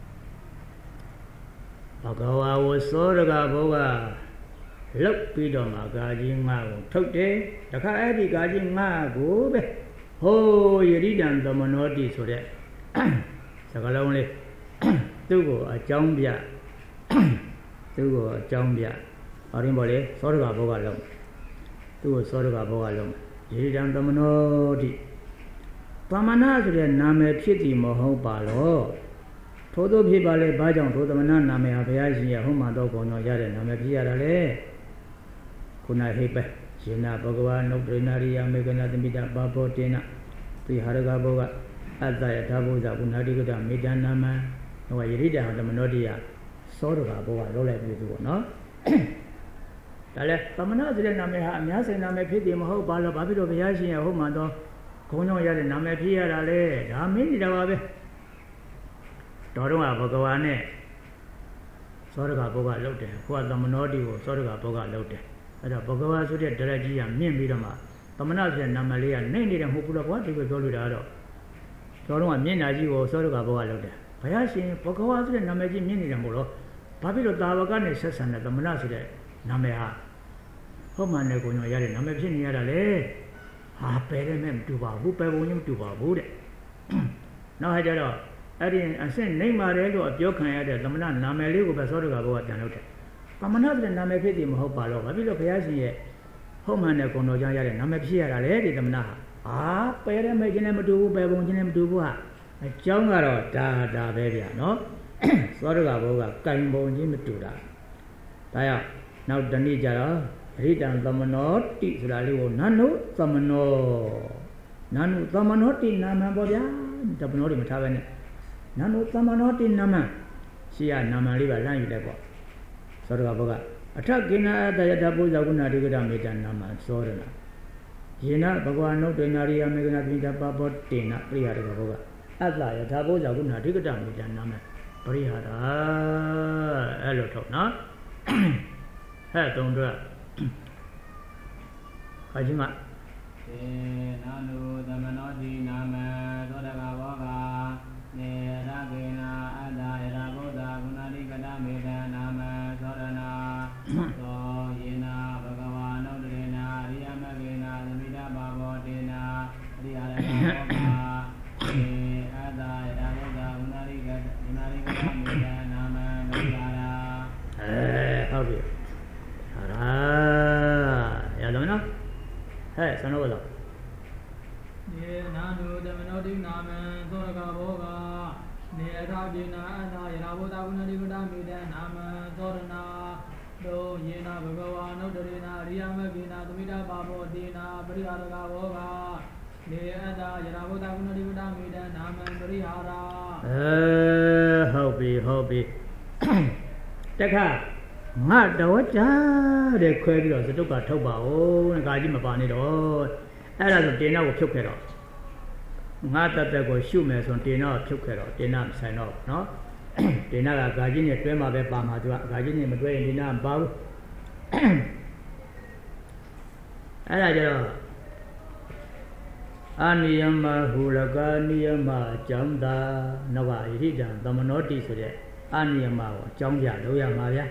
ဘဂဝါဝသောတကဘောကလောက်ပြီးတော့မှကာကြီးငါကိုထုတ်တယ်တခါအဲ့ဒီကာကြီးငါကိုပဲဟိုယရိတံသမနောတိဆိုတဲ့စကားလုံးလေးသူ့ကိုအကြောင်းပြသူ့ကိုအကြောင်းပြဟောရင်ပေါ့လေသောတကဘောကလုံးသူ့ကိုသောတကဘောကလုံးယရိတံသမနောတိသမဏဆိုတဲ့နာမည်ဖြစ်သည်မဟုတ်ပါလို့ထို့သောဖြစ်ပါလေဘာကြောင့်ထိုသမဏနာမည်ဟာဘုရားရှင်ရဲ့ဟောမှတော်ကောင်တော်ရတဲ့နာမည်ဖြစ်ရတာလေခုနဟိပဲယေနဘဂဝါနုဒိနာရိယမေကနာသမိတာပါဘောတေနသိဟာရကဘောကအတ္တယထာဘုရားဘုနာတိကတမေတ္တနာမဟောယရိတံသမနောတိယသောတကဘောကလောလိုက်ပြီသူပေါ့နော်ဒါလည်းသမဏဆိုတဲ့နာမည်ဟာအများဆိုင်နာမည်ဖြစ်တယ်မဟုတ်ပါလို့ဘာဖြစ်လို့ဘုရားရှင်ရဲ့ဟောမှတော်ခေါင်းကြောင့်ရတဲ့နာမည်ဖြစ်ရတာလေဒါမင်းနေတာပါပဲတော်တော့ဘဂဝါနဲ့သောတကဘောကလှုပ်တယ်ကိုကသမနောတိကိုသောတကဘောကလှုပ်တယ်အဲ့တော့ဘဂဝါဆိုတဲ့ဒရကြီးကမြင့်ပြီးတော့မှသမဏဆိုတဲ့နာမလေးကနှိမ့်နေတယ်မဟုတ်ဘူးတော့ကွာဒီလိုပြောလို့တာတော့ကျော်တော့ကမြင့်နာကြီးကိုစောရကဘောကလုပ်တယ်ဘုရားရှင်ဘဂဝါဆိုတဲ့နာမည်ကြီးမြင့်နေတယ်မို့လို့ဘာဖြစ်လို့တာဝကနဲ့ဆက်ဆံတဲ့သမဏဆိုတဲ့နာမည်ဟာဟုတ်မှန်တယ်ကိုညောရတဲ့နာမည်ဖြစ်နေရတာလေဟာပယ်တယ်မဲ့မတူပါဘူးပယ်ပုံချင်းမတူပါဘူးတဲ့နောက်ဟဲ့ကြတော့အဲ့ဒီအဆင့်နှိမ့်ပါတယ်လို့အပြောခံရတဲ့သမဏနာမည်လေးကိုပဲစောရကဘောကပြန်လုပ်တယ်သမဏဆိုတဲ့နာမည်ဖြစ်တယ်မဟုတ်ပါတော့ဘာဖြစ်လို့ဘုရားရှင်ရဲ့ဟုတ်မှန်တဲ့ကိုတော်ကြောင့်ရတဲ့နာမည်ဖြစ်ရတာလေဒီသမဏဟာအာပယ်တယ်မဲ့ချင်းလည်းမတူဘူးပယ်ပုံချင်းလည်းမတူဘူးဟာအကြောင်းကတော့ဒါဒါပဲဗျာနော်သောရကဘောကကင်ပုံချင်းမတူတာဒါကြောင့်နောက်တနည်းကြတော့အရိတံသမနောတိဆိုတာလေးကိုနန္နုသမနောနန္နုသမနောတိနာမံပေါ့ဗျာသမနောတွေမထားပဲနဲ့နန္နုသမနောတိနာမံရှိရနာမံလေးပါလမ်းယူလိုက်ပေါ့သောရကဘောကအထကိနာအတယတပုဇ္ဇကုဏတိကတမေတ္တနာမံသောရဏယေနဘဂဝါနုတေနာရိယမေကနာပိတပပောတေနပရိယတကဘောကအတ္တယထာပုဇ္ဇကုဏတိကတမေတ္တနာမံပရိဟာတာအဲ့လိုထုတ်နော်ဟဲ့တုံတော့ခါချင်းကေနာနုသမနောတိနာမသောတကဘောကနေရကေနာအတ္တယရာဘုဒ္ဓဂုဏတိကတမေတ္တနာမသောရဏသောယေနာဘဂဝါနုတရေနာအရိယမဂေနာသမိတဘာဘောတေနာအရိယရကဘောကေအတ္တယရာဘုဒ္ဓဂုဏတိကဂုဏတိကတမေတ္တနာမမရိယာရာအဲဟုတ်ပြီဟာရရတယ်နော်ဟဲ့ဆန္ဒဘောယေနာနုသမနောတိနာမံသောရကဘောကနေအထာပြေနာအတ္တယရာဘုဒ္ဓဂုဏတိကတမေတ္တနာမံသောရဏတောယေနာဘဂဝါနုတရေနာအရိယမဂေနာသမိတပါဘောတေနာပရိဟာရကဘောကနေအတ္တယရာဘုဒ္ဓဂုဏတိကတမေတ္တနာမံပရိဟာရာအဲဟုတ်ပြီဟုတ်ပြီတခါငါတော်ကြတဲ့ခွဲပြီးတော့စတုကထုတ်ပါဦးတဲ့ကာကြီးမပါနေတော့အဲ့ဒါဆိုတင်နောက်ကိုဖြုတ်ခဲ့တော့ငါတသက်ကိုရှုမယ်ဆိုတင်နောက်ဖြုတ်ခဲ့တော့တင်နောက်မဆိုင်တော့နော်တင်နောက်ကကာကြီးနဲ့တွဲမှာပဲပါမှာသူကကာကြီးနဲ့မတွဲရင်တင်နောက်မပါဘူးအဲ့ဒါကြတော့အာနိယမဟူလကာနိယမအကြောင်းသာနောက်ကဣရိတံသမနောတိဆိုတဲ့အာနိယမကိုအကြောင်းပြလို့ရမှာဗျာ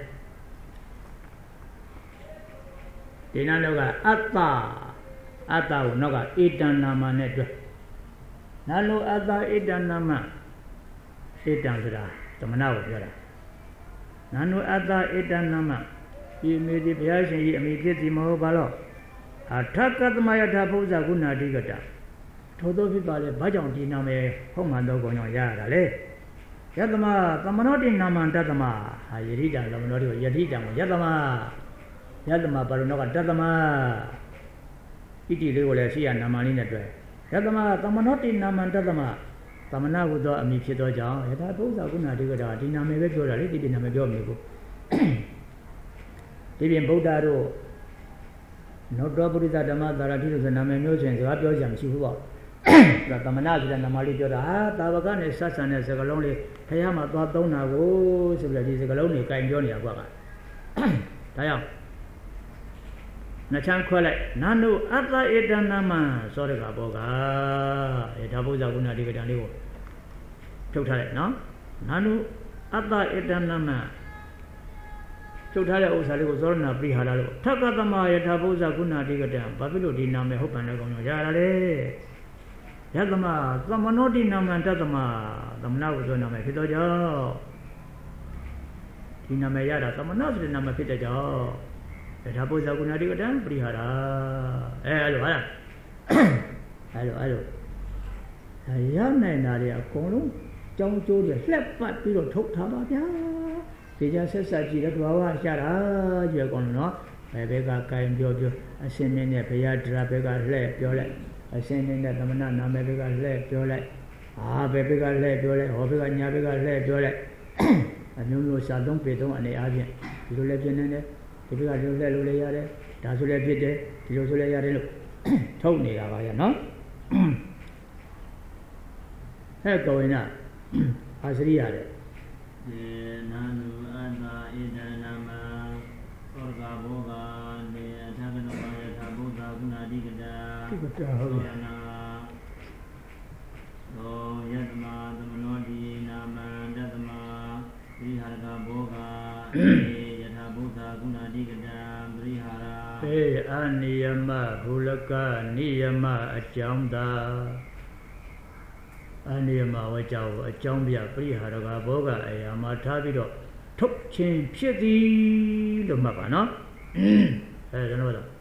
ဒီနောက်တော့ကအတ္တအတ္တကိုနောက်ကဧတံနာမနဲ့တွဲနာလိုအတ္တဧတံနာမဧတံဆိုတာသမဏကိုပြောတာနာလိုအတ္တဧတံနာမဒီမေဒီဘုရားရှင်ကြီးအမိဖြစ်စီမဟုတ်ပါတော့အထကသမယထာဘုဇ္ဇကုဏတိကတထို့သောဖြစ်ပါလေဘာကြောင့်ဒီနာမည်ဟုတ်မှန်တော့ကောင်းကြောင့်ရရတာလေယတမသမနောတိနာမံတတမဟာယတိတံသမနောတိကိုယတိတံကိုယတမယတမပါရုနောကတတမဣတိလေးကိုလည်းရှိရနာမလေးနဲ့တွေ့ယတမသမနောတိနာမံတတမသမဏဟုသောအမိဖြစ်သောကြောင့်ယထာဘုဇ္ဇကုဏတိကတာဒီနာမည်ပဲပြောတာလေဒီဒီနာမည်ပြောမလို့ဒီပြင်ဗုဒ္ဓတို့နောတောပုရိသဓမ္မသာရတိလို့ဆိုနာမည်မျိုးဆိုရင်စကားပြောကြမရှိဘူးပေါ့ဒါသမဏဆိုတဲ့နာမလေးပြောတာဟာတာဝကနဲ့ဆက်ဆံတဲ့စကားလုံးလေးဖះမှာသွားသုံးတာကိုဆိုပြီးဒီစကားလုံးတွေကင်ပြောနေတာကွာကဒါကြောင့်နှချမ်းခွဲလိုက်နာနုအတ္တဧတနာမသောရကဘောကအဲဒါဘုဇ္ဇကုဏတိကတံလေးကိုထုတ်ထားလိုက်နော်နာနုအတ္တဧတနာမထုတ်ထားတဲ့ဥစ္စာလေးကိုသောရဏပရိဟာရလို့ထက္ကသမယထာဘုဇ္ဇကုဏတိကတံဘာဖြစ်လို့ဒီနာမည်ဟုတ်ပန်တဲ့ကောင်ကြောင့်ရတာလေယသမသမနောတိနာမံတသမသမဏကိုဆိုနာမည်ဖြစ်တော့ကြောင့်ဒီနာမည်ရတာသမဏဆိုတဲ့နာမည်ဖြစ်တဲ့ကြောင့်ဒါဘုဇ္ဇကုဏတိကတံပရိဟာရအဲအဲ့လိုဟာလားအဲ့လိုအဲ့လိုရနိုင်တာတွေအကုန်လုံးကြောင်းကျိုးတွေလှက်ပတ်ပြီးတော့ထုတ်ထားပါဗျာဒီကြဆက်ဆက်ကြည့်တဲ့ဘဝရှာတာကျွဲကောင်းလို့နော်ဘယ်ဘက်ကကင်ပြောပြောအစင်းမင်းနဲ့ဘုရားဒရာဘက်ကလှည့်ပြောလိုက်အစင်းမင်းနဲ့သမဏနာမည်ဘက်ကလှည့်ပြောလိုက်အာဘယ်ဘက်ကလှည့်ပြောလိုက်ဟောဘက်ကညာဘက်ကလှည့်ပြောလိုက်အမျိုးမျိုးစာသုံးပေသုံးအနေအားဖြင့်ဒီလိုလည်းပြနေတယ်ဒီဘက်ကဒီလိုလှည့်လို့လည်းရတယ်ဒါဆိုလည်းဖြစ်တယ်ဒီလိုဆိုလည်းရတယ်လို့ထုတ်နေတာပါရနော်ဟဲ့ကောင်းရင်အာစရိရတယ်ေနာနုအတ္တဣဒနာမသောကဘောဂနေနာတိကတာတိကတာဟုတ်ပြီသောယတမသမနောတိနာမံတတမပရိဟာရကဘောဂယထာဘုဒ္ဓကုဏတိကတံပရိဟာရအေအနိယမဘုလကနိယမအကြောင်းသာအနိယမဝေကြောအကြောင်းပြပရိဟာရကဘောဂအရာမှာထားပြီးတော့ထုတ်ခြင်းဖြစ်သည်လို့မှတ်ပါနော်အဲကျွန်တော်တို့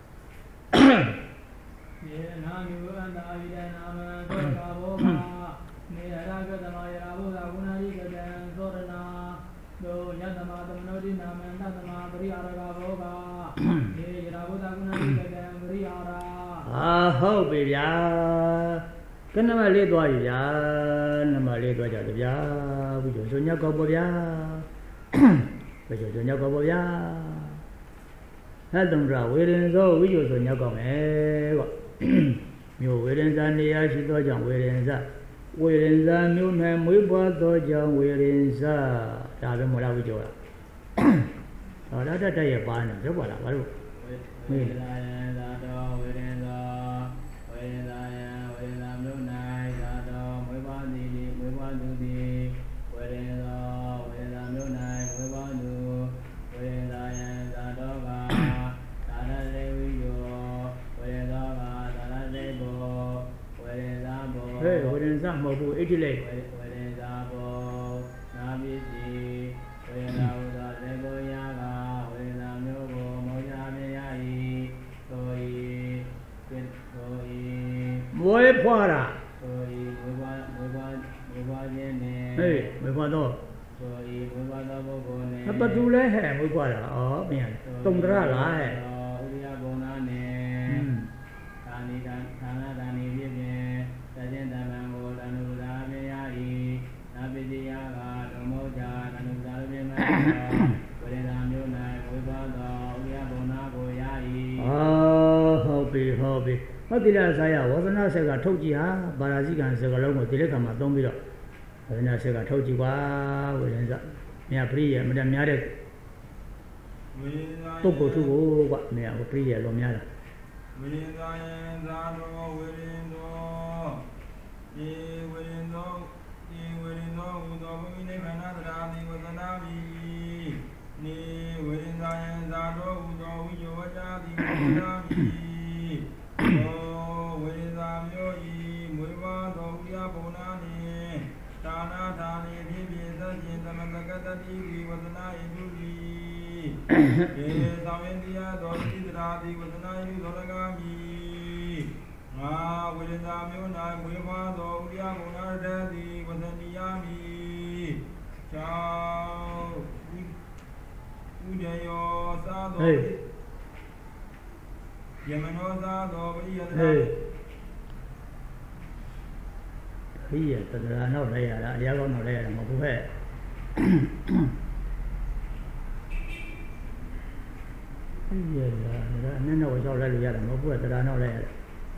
ယေနာနုအန္တာဟိတနာမံသောတာဘောဂနေရကတမယရာဘုရားကုဏတိကတံသောရဏသောယတမသမနောတိနာမံတတမပရိဟာရကဘောဂနေရရာဘုရားကုဏတိကတံပရိဟာရအာဟုတ်ပြီဗျာကနမလေးသွားပြီဗျာနမလေးသွားကြတယ်ဗျာဘုရားဆိုညောက်ကောပေါ့ဗျာဘုရားဆိုညောက်ကောပေါ့ဗျာဟဲ့တုံရဝေရင်သောဝိဇ္ဇဆိုညောက်ကောမယ်ကွမြို့ဝေရင်သာနေရာရှိသောကြောင့်ဝေရင်သာဝေရင်သာမြို့၌မွေးဖွားသောကြောင့်ဝေရင်သာဒါပဲမို့လားဝိဇ္ဇကဟောဒါတတ်ရဲ့ပါနေပြောပါလားဘာလို့ဝေရင်သာသာတော်ဝေရင်သာဝေရင်သာယဝေရင်သာမြို့၌သာတော်မွေးဖွားသည်မွေးဖွားသူသည်ဝေရင်သာဝေရင်သာမြို့၌မွေးဖွားသူဝေရင်သာယသာတော်ကသာရတေဝိယောဝေရင်သာကသာရတေဘောဝေရင်သာဘောဟဲ့ဝေရင်သာမဟုတ်ဘူးအိဋ္ဌိလိုက်ဝေရင်သာဘောနာပိတိဝေရင်သာဥဒသေဘောယာကဝေရင်သာမြို့ကိုမောရမြရ၏သောဤသောဤမွေးဖွားတာသောဤမွေးဖွားမွေးဖွားမွေးဖွားခြင်းနဲ့ဟေးမွေးဖွားတော့သောဤမွေးဖွားသောပုဂ္ဂိုလ်နဲ့ဘယ်သူလဲဟဲ့မွေးဖွားတာဩမင်းတုံတရလားဟဲ့ဥရိယဘုံနာနဲ့သာနိဒါသာနာဒါနိဖြစ်ဖြင့်သဇင်တမံကိုတဏှုသာမြရ၏နာပိတိယကဓမ္မောကြာတဏှုသာပြင်းမဲ့ဝေဒနာမျိုး၌ဝေဘာသောဥရိယဘုံနာကိုရ၏အော်ဟုတ်ပြီဟုတ်ပြီဟောတိလဆာယဝဇနာဆက်ကထုတ်ကြည့်ဟာပါရာဇိကံစကလုံးကိုတိလက်ခံမှာသုံးပြီးတော့ဝဇနာဆက်ကထုတ်ကြည့်ပါဝေဒနာမြတ်ပရိယေမတည်းများတဲ့ပုဂ္ဂိုလ်သူကိုကွမြတ်ပရိယေလောများတာဝေရင်သာယံသာတော်ဝေရင်သောဤဝေရင်သောဤဝေရင်သောဟူသောဘုမိနိဗ္ဗာန်သရာတိဝသနာမိနေဝေရင်သာယံသာတော်ဟူသောဝိယောဝကြတိဝသနာမိသောဝေရင်သာမျိုးဤမွေဝါသောဥရဘုံနာနှင့်သာနာသာနေဖြစ်ဖြစ်သဖြင့်သမတကတတိဝသနာဣတုတိေသောင်းတရားတော်တိတရာတိဝသနာယုသောလကမိငါဝေဒနာမျိုး၌မွေးဖွားသောဥရိယဂုဏရတတိဝသနိယမိချောဥဒယောသာသောယမနောသာသောပရိယတဟေးပရိယတရာနောက်လဲရတာအရာကောင်းနောက်လဲရတာမဟုတ်ဘူးဟဲ့ဒီရလာဒါအနဲ့တော့ရောက်လိုက်လို့ရတယ်မဟုတ်ဘူးကတရားနောက်လိုက်ရတယ်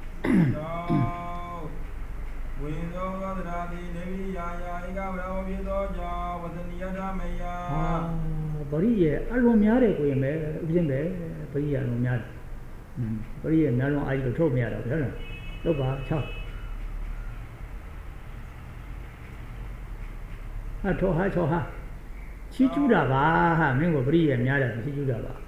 ဝိသောသောတရာတိနေဝိယာယာဧကဗရောပြေသောကြောင့်ဝသနိယဓမယပရိယေအလုံးများတယ်ကိုရင်ပဲဥစဉ်ပဲပရိယေအလုံးများတယ်ပရိယေများလုံးအာကြီးတော့ထုတ်မရတော့ဘူးဟုတ်လားလုပ်ပါ၆အထောဟာ၆ဟာချီးကျူးတာပါဟာမင်းကိုပရိယေများတယ်ချီးကျူးတာပါ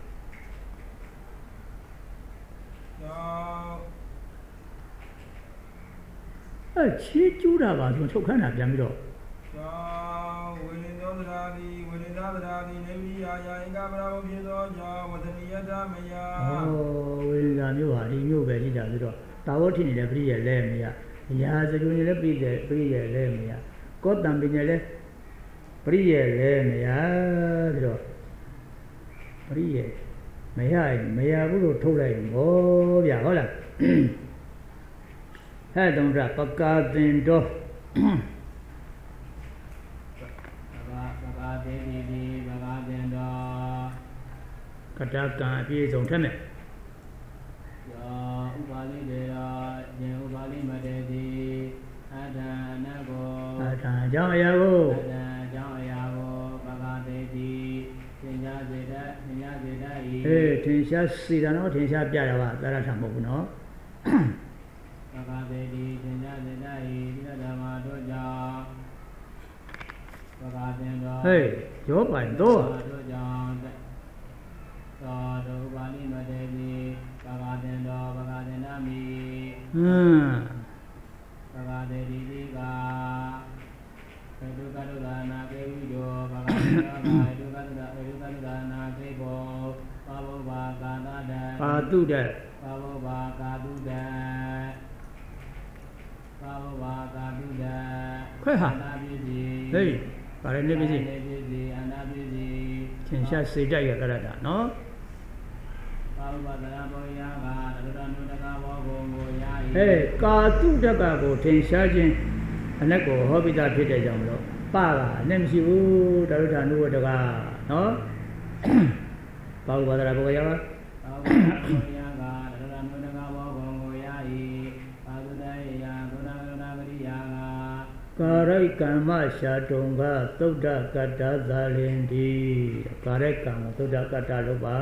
အဲချီးကျူးတာပါဆိုထုတ်ခန်းတာပြန်ပြီးတော့သာဝေရင်သောတရာတိဝေရင်သာတရာတိနေဝိယာယာဧကဗရာဘုဖြစ်သောကြောင့်ဝသနိယဓမယဩဝေရင်သာမျိုးဟာဒီမျိုးပဲရှိတာဆိုတော့တာဝဋ္ဌိနေလည်းပြည့်ရဲ့လဲမရရာဇဂုနေလည်းပြည့်ရဲ့ပြည့်ရဲ့လဲမရကောတံပင်လည်းပြည့်ရဲ့လဲမရဆိုတော့ပြည့်ရဲ့မရမရဘူးလို့ထုတ်လိုက်ဘောဗျာဟုတ်လားဟဲ့တုံးရပကာသင်တော်ပကာပကာသေတိတိပကာသင်တော်ကတကံအပြည့်စုံထက်မယ်ယောဥပါလိတေယောဉာဏ်ဥပါလိမတေတိအတ္တအနကောအတ္တအကြောင်းအရာကိုအတ္တအကြောင်းအရာကိုပကာသေတိသင်္ကြစေတသင်္ကြစေတဤအေးထင်ရှားစီတာနော်ထင်ရှားပြတာပါသာရထမဟုတ်ဘူးနော်ပကတိတိသင်္ကြန်တတ္တိသီလဓမ္မတို့ကြောင့်ပကသင်တော်ဟေးရောပိုင်တော့တို့ကြောင့်သောဒုပါဠိမတေတိပကသင်တော်ပကသင်နာမိဟမ်ပကတိတိတိကေတုကတုဒါနာကေဝိယောဘာဂဝေတုကတုဒါေတုကတုဒါနာကေဘောပါဘောဘာကာတတပါတုတပါဘောဘာကာတုတပါဘောဘာကာတုတခွဲဟာနာပိစီဟေးဗါရနေပိစီနေပိစီအနာပိစီသင်္ချာစေတရကရတာနော်ပါဘောဘာတရားဘောယာကတတနုတကဘောဘုံကိုယာဤဟေးကာတုတကကိုသင်္ချာခြင်းအနက်ကိုဟောပိတာဖြစ်တဲ့ကြောင့်မလို့ပါကအနဲ့မရှိဘူးတရုဒ္ဓနုဝတကနော်ပါဥပါဒရာဘုရားပါပါဥပါဒရာကတရဏနုတကဘောဘုံကိုယာဤပါသုတယေယသုဒ္ဓဂရဂရိယာကကာရိကမ္မရှာတုံကသုဒ္ဓကတ္တသာလင်တိကာရိကံသုဒ္ဓကတ္တလို့ပါ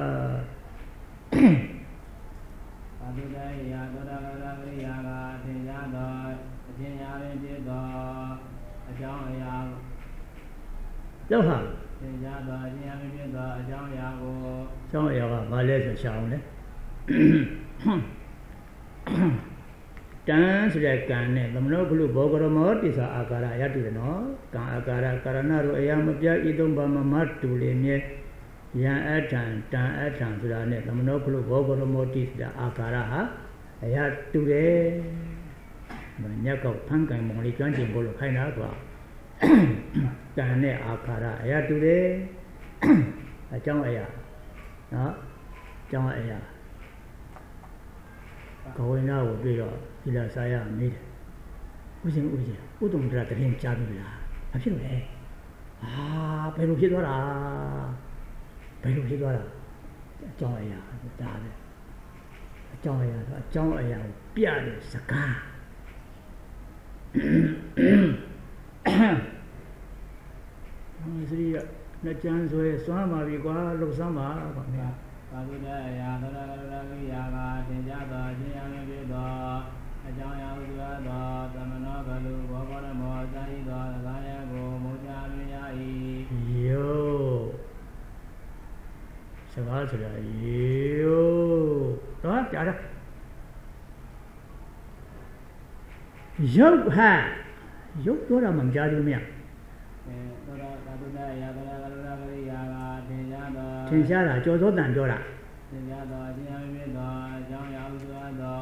ပါသုတယေယသုဒ္ဓဂရဂရိယာကသင်္ကြန်တော်အရှင်ရာပင်ဖြစ်သောအကြောင်းအရာရောက်ဟာသင်္ကြန်တော်အရှင်ရာပင်ဖြစ်သောအကြောင်းအရာကိုအကြောင်းအရာကဘာလဲဆိုရှာအောင်လေတန်ဆိုတဲ့ကံနဲ့သမနောကလုဘောဂရမောတိသာအာကာရရတူတယ်နော်ကံအာကာရကာရဏတို့အရာမပြဤသုံးပါမမတူလေမြဲယံအထံတန်အထံဆိုတာနဲ့သမနောကလုဘောဂရမောတိသာအာကာရဟာအရာတူတယ်ညက်ကောက်ဖန်ကန်မော်လေးကျွမ်းကျင်ဖို့လို့ခိုင်းတာကွာတန်နဲ့အာခါရအရာတူတယ်အကြောင်းအရာနော်အကြောင်းအရာကဝိနာကိုတွေ့တော့ဒီလာစားရမေးတယ်ဥစဉ်ဥစဉ်ဥဒုံတရတရင်ကြားပြီလားဘာဖြစ်လို့လဲအာဘယ်လိုဖြစ်သွားတာဘယ်လိုဖြစ်သွားတာအကြောင်းအရာဒါပဲအကြောင်းအရာဆိုအကြောင်းအရာကိုပြတဲ့စကားစရိယနှစ်ကျန်းဆွဲစွမ်းပါပြီကွာလှုပ်ဆမ်းပါကွာပါဠိတဲ့အရာသရကရဂိယာကသင်္ကြန်သောအရှင်ယံဖြစ်သောအကြောင်းအရာဥဒ္ဒသောသမနောကလုဘောဂရမောသာဟိသောသကာယကိုမုဇာမြာဤယောစကားဆိုတာယောတော့ကြားတာရုပ်ဟာရုပ်ပြောတာမှမကြားဘူးမရအဲသောတာသုတ္တရာသရကရဂိယာကသင်္ကြန်သောသင်္ကြန်တာကြောသောတန်ပြောတာသင်္ကြန်သောအရှင်ယံဖြစ်သောအကြောင်းအရာဥဒ္ဒသော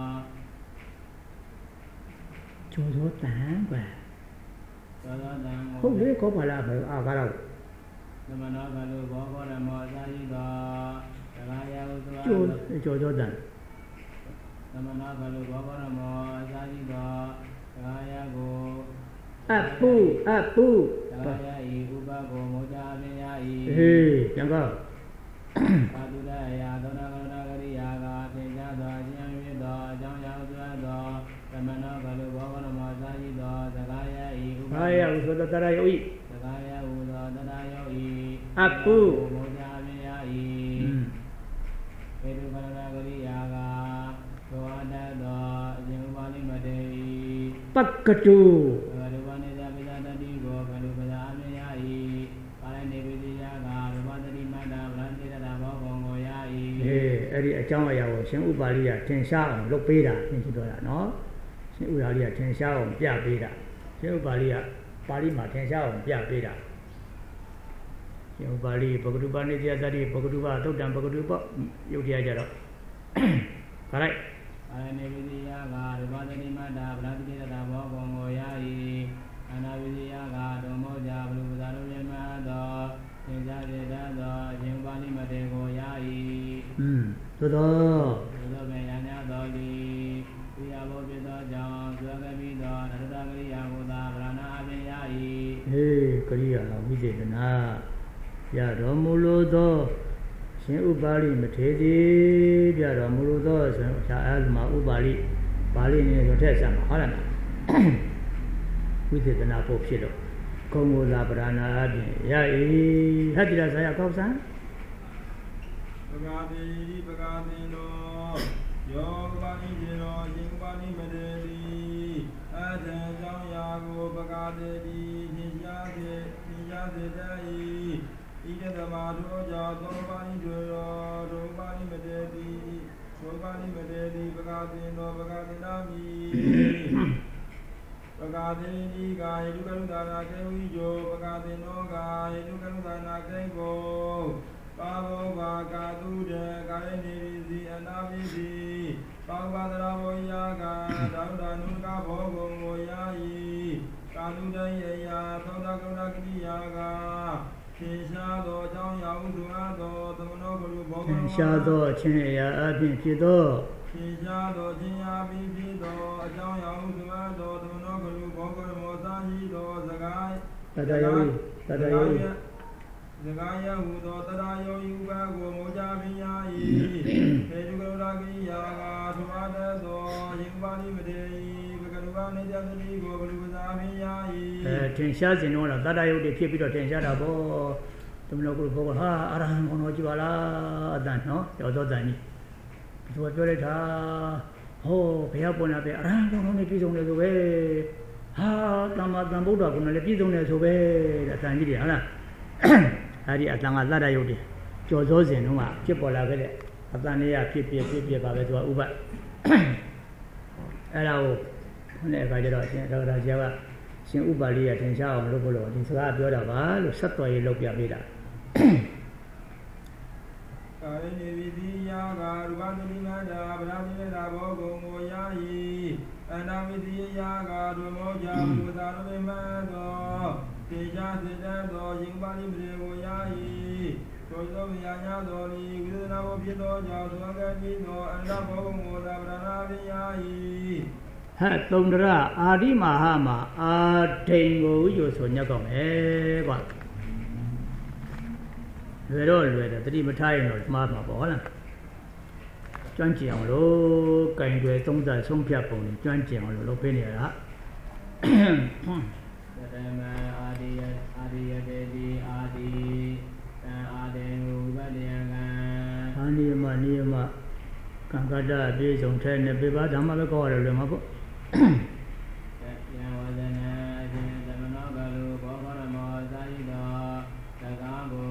ကျော်သောတန်ကွယ်ကျော်သောတန်ကိုဟုတ်လေကောပါလားအာကာရသမနောကလုဘောဂရမောသာဟိသောသကာယဥဒ္ဒကျော်ကျော်သောတန်သမနောကလုဘောဂရမောသာဟိသောသကာယကိုအပုအပုသကာယဤဥပကိုမောဇာပင်ယာဤဟေးပြန်ကောပါတုဒယသောနာကရဏဂရိယာကသင်္ကြန်သောအရှင်မြတ်သောအကြောင်းအရာဥဒ္ဒသောသမနောကလုဘောဂရမောသာဟိသောသကာယဤဥပဘာယဥသောတရယောဤသကာယဥသောတရယောဤအပုမောဇာပင်ယာဤပေတုကရဏဂရိယာကသောအတ္တသောအရှင်ဥပါလိမတေပက္ကတုဘဂဝနေသပိသတတိကိုဘလူပဇာအမြယာဤပါရဏိပိတိယကရဝတတိမတ္တဗလံတိတတာဘောဂုံကိုယာဤဟေးအဲ့ဒီအကြောင်းအရာကိုရှင်ဥပါလိကထင်ရှားအောင်လုပ်ပေးတာသင်ရှိတော့တာနော်ရှင်ဥပါလိကထင်ရှားအောင်ပြပေးတာရှင်ဥပါလိကပါဠိမှာထင်ရှားအောင်ပြပေးတာရှင်ဥပါလိဘဂတုပနိတ္တယသတိဘဂတုပသုတ်တံဘဂတုပယုတ်တရားကြတော့ခါလိုက်ပါရဏိပိတိယကရဝတတိမတ္တဗလံတိတတာဘောဂုံကိုယာဤအနာဝိဇယကဓမ္မောကြဘလူပဇာရုမြမသောသင်္ကြန်စေတသောအရှင်ပါဠိမတေကိုယာဤอืมသို့သောသို့သောပင်ယညာတော်လီဝိယဘောဖြစ်သောကြောင့်ဇောကပိသောနရတကရိယာကိုသာဗရဏအပင်ယာဤဟေးကရိယာဝိသေသနာရတော်မူလိုသောရှင်ဥပါလိမထေသည်ပြတော်မူလိုသောဆိုဆရာအားမှာဥပါလိပါဠိနဲ့ဆိုထက်ဆံမှာဟုတ်လားဝိသေသနာဖို့ဖြစ်တော့ကုံကိုသာပရဏာအပြင်ရ၏ဟတ္တိရဆရာကောက်ဆံပဂာတိပဂာတိနောယောကပါဠိကျေနောပကာသင်သောပကာသင်နာမိပကာသင်ဤကာယေတုကရုသာနာကေဝိယောပကာသင်သောကာယေတုကရုသာနာကေဘောပါဘောဘာကာတုတေကာယေနေဝိစီအနာဝိစီပါဝါဒရာဘောယာကာဒန္တနုကဘောဂုံဘောယာယီကာနုတယေယသောတာကုဏကတိယာကာသင်္ရှာသောအကြောင်းရာဟုဆိုအပ်သောသမနောကလူဘောဂုံသင်္ရှာသောအချင်းအရာအပြင်ဖြစ်သောသင်္ရှာသောအချင်းရာပြီးဖြစ်သောအကြောင်းရာဟုဆိုအပ်သောသမနောကလူဘောဂုံမောသာရှိသောစကားတတယောတတယောစကားယဟုသောတရာယောဤဥပကိုမောကြပညာ၏ခေတုကရုဏာကိယာကာသုအတသောယေပါဠိမတေပကရုဏာနေတသတိကိုဘလူပဇာပညာ၏အဲထင်ရှားစဉ်တော့တတယုတ်တွေဖြစ်ပြီးတော့ထင်ရှားတာပေါ့သမဏေကုဘောကဟာအရဟံဘုံတော်ကြည်ပါလားအတန်နော်ကျော်သောတန်ကြီးသူကပြောလိုက်တာဟောဘုရားပေါ်လာပဲအရဟံဘုံတော်နဲ့ပြည့်စုံတယ်ဆိုပဲဟာတမ္မာတန်ဗုဒ္ဓကလည်းပြည့်စုံတယ်ဆိုပဲတဲ့အတန်ကြီးတွေဟုတ်လားအဲဒီအတန်ကသတ္တယုတ်တွေကြော်စိုးစဉ်တုန်းကဖြစ်ပေါ်လာခဲ့တဲ့အတန်လေးရဖြစ်ဖြစ်ဖြစ်ဖြစ်ပါပဲသူကဥပအဲ့ဒါကိုခုနကကြတော့အရှင်ဒေါက်တာဆရာကရှင်ဥပါလိရထင်ရှားအောင်လုပ်ဖို့လို့ဒီစကားပြောတာပါလို့ဆက်တော်ရေးလုပ်ပြပေးတာကာယေနေဝိသီယာကာရူပသတိမန္တာဗရာတိမေတာဘောဂုံမောယာယီအန္တဝိသီယာကာဒုမောဇာဘုသာရမေမသောတေဇာစေတသောယင်ပါဠိမရေကိုယာယီသောသောမြာညာသောဤဝိသနာဘောဖြစ်သောကြောင့်သောကတိသောအန္တဘောဂုံမောတာဗရာနာဝိယာယီဟဲ့သုံးတရအာဒီမဟာမှာအာဒိန်ကိုယူဆိုညက်ကောင်းမယ်ကွာလွယ်တော့လွယ်တယ်တတိမထားရင်တော့မှားမှာပေါ့ဟုတ်လားကျွမ်းကျင်အောင်လို့ကင်တွေသုံးသပ်ဆုံးဖြတ်ပုံနဲ့ကျွမ်းကျင်အောင်လို့လုပ်ပေးနေရတာသတ္တမအာဒီယအာဒီယတေတိအာဒီတံအာဒေနုဝတ္တယံကံအာနိယမနိယမကံကတ္တပြေဆုံးထဲနဲ့ပြပါဓမ္မပဲကောရတယ်လွယ်မှာပေါ့ယံဝဇနာအရှင်သမနောကလူဘောဂရမောသာယိတောသကားကို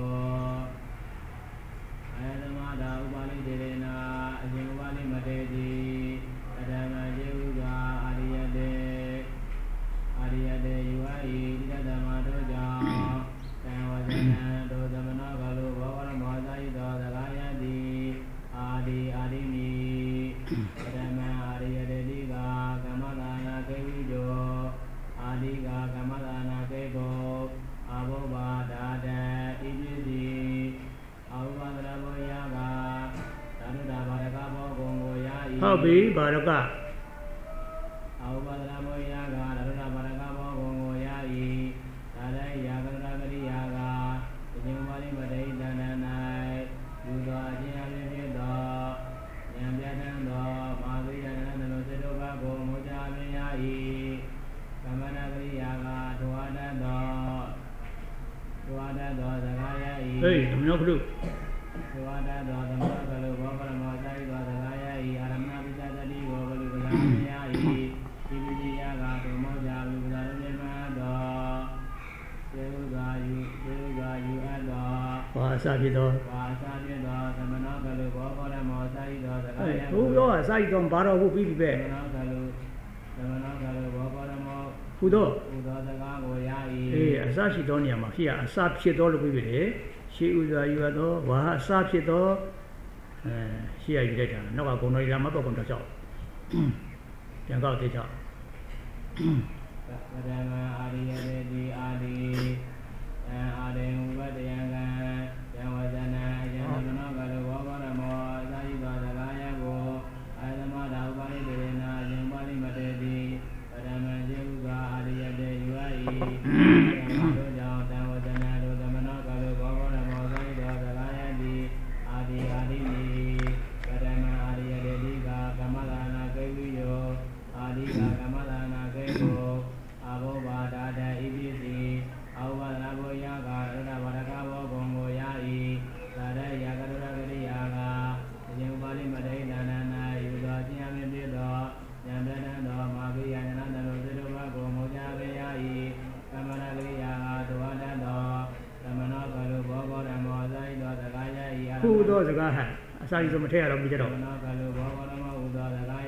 အာယသမဒါဥပါလိတေရနာအရှင်ဥပါလိမတေတိအဓမ္မယေဥကအာရိယတေအာရိယတေယဝဟိတိတသမတောကြောင့်ယံဝဇနာတောသမနောကလူဘောဂရမောသာယိတောသကာယတိအာဒီအာရိနိအဓမ္မအာရိယတေတိကကမ္မဒါနာကေဝိတောအာဒီကကမ္မဒါနာကေကိုအဘောဘာဒါတဣတိတိအာဝဘဒရဘောယကသာနုတာဘာရကဘောဂုံကိုယာဤဟုတ်ပြီဘာရကအာဝဘဒရဘောယကသာနုတာဘာရကဘောဂုံကိုယာဤသာရယာကရကရိယာကသင်္ဝါလိမတေတဏ္ဍ၌ယူသောအခြင်းအဖြစ်ဖြစ်သောဉာဏ်ပြဋ္ဌာန်းသောမာဝိယနန္တလိုစေတောဘကိုမောကြမြင်ရ၏ကမ္မနာကရိယာကထွာတတ်သောထွာတတ်သောသကာယ၏ဟေးသမနောကလုထွာတတ်သောသမနောကလုဘောကရမောသာယသောသကာယ၏အာရမဏပိသတတိဘောကလုပဇာမြင်ရ၏ဒီပိတိယကသုမောကြဘုရားမြင်မှသောသေဝဂာယုသေဝဂာယုအသောဘာအစဖြစ်သောဘာအစဖြစ်သောသမနောကလုဘောကရမောသာယသောသကာယဘုရောအစဖြစ်သောဘာတော်ဟုတ်ပြီပဲသမနောကလုသမနောကလုဘောကရမောဟူသောဟူသောစကားကိုရ၏အေးအစရှိသောနေရာမှာဖြစ်ရအစဖြစ်သောလို့ပြပြီလေရှေးဥစွာယူရသောဘာအစဖြစ်သောအဲရှေးရယူလိုက်တာနောက်ကဂုဏ်တော်ရာမပေါ့ကုန်တော့ကြောက်ပြန်ကောက်သေးကြောက်ပဒမအာရိယတေတိအာဒီအာဒေဝဝတ္တယံကံယံဝဇနာယံသမနောကလုဘောဂရမောသာယိသောသကာယကိုအာသမဒါဥပါလိတေရနာယံပါလိမတေတိပဒမယေဥကအာရိယတေယဝဟိတို့ကြောင့်တံဝဇနာတို့သမနောကလုဘောဂရမောသာယိသောသကာယတိအာဒီအာဒီနိပဒမအာရိယတေတိကကမ္မဒါနာကေဝိယောအာဒီကကမ္မဒါနာကေကိုအဘောဘာဒါတဣပိစီအာဝဒနာဘောယကရဏဘာရကဘောဂုံကိုယာဤသာရယာကရရကရိယာကအရှင်ဥပါလိမတေနာနာနာယူသောအခြင်းအမြင့်ဖြစ်သောဉာဏ်တဏ္ဍသောမာဂိယဉာဏတလိုစေတောဘကိုမောကြပေယာဤကမ္မနာကရိယာကသဝတ္တသောသမနောကလုဘောဂရမောသာယသောသကာယဤဟူသောစကားဟံအစာရီဆိုမထည့်ရတော့ဘူးကြတော့သမနောကလုဘောဂရမောဟူသောသကာယ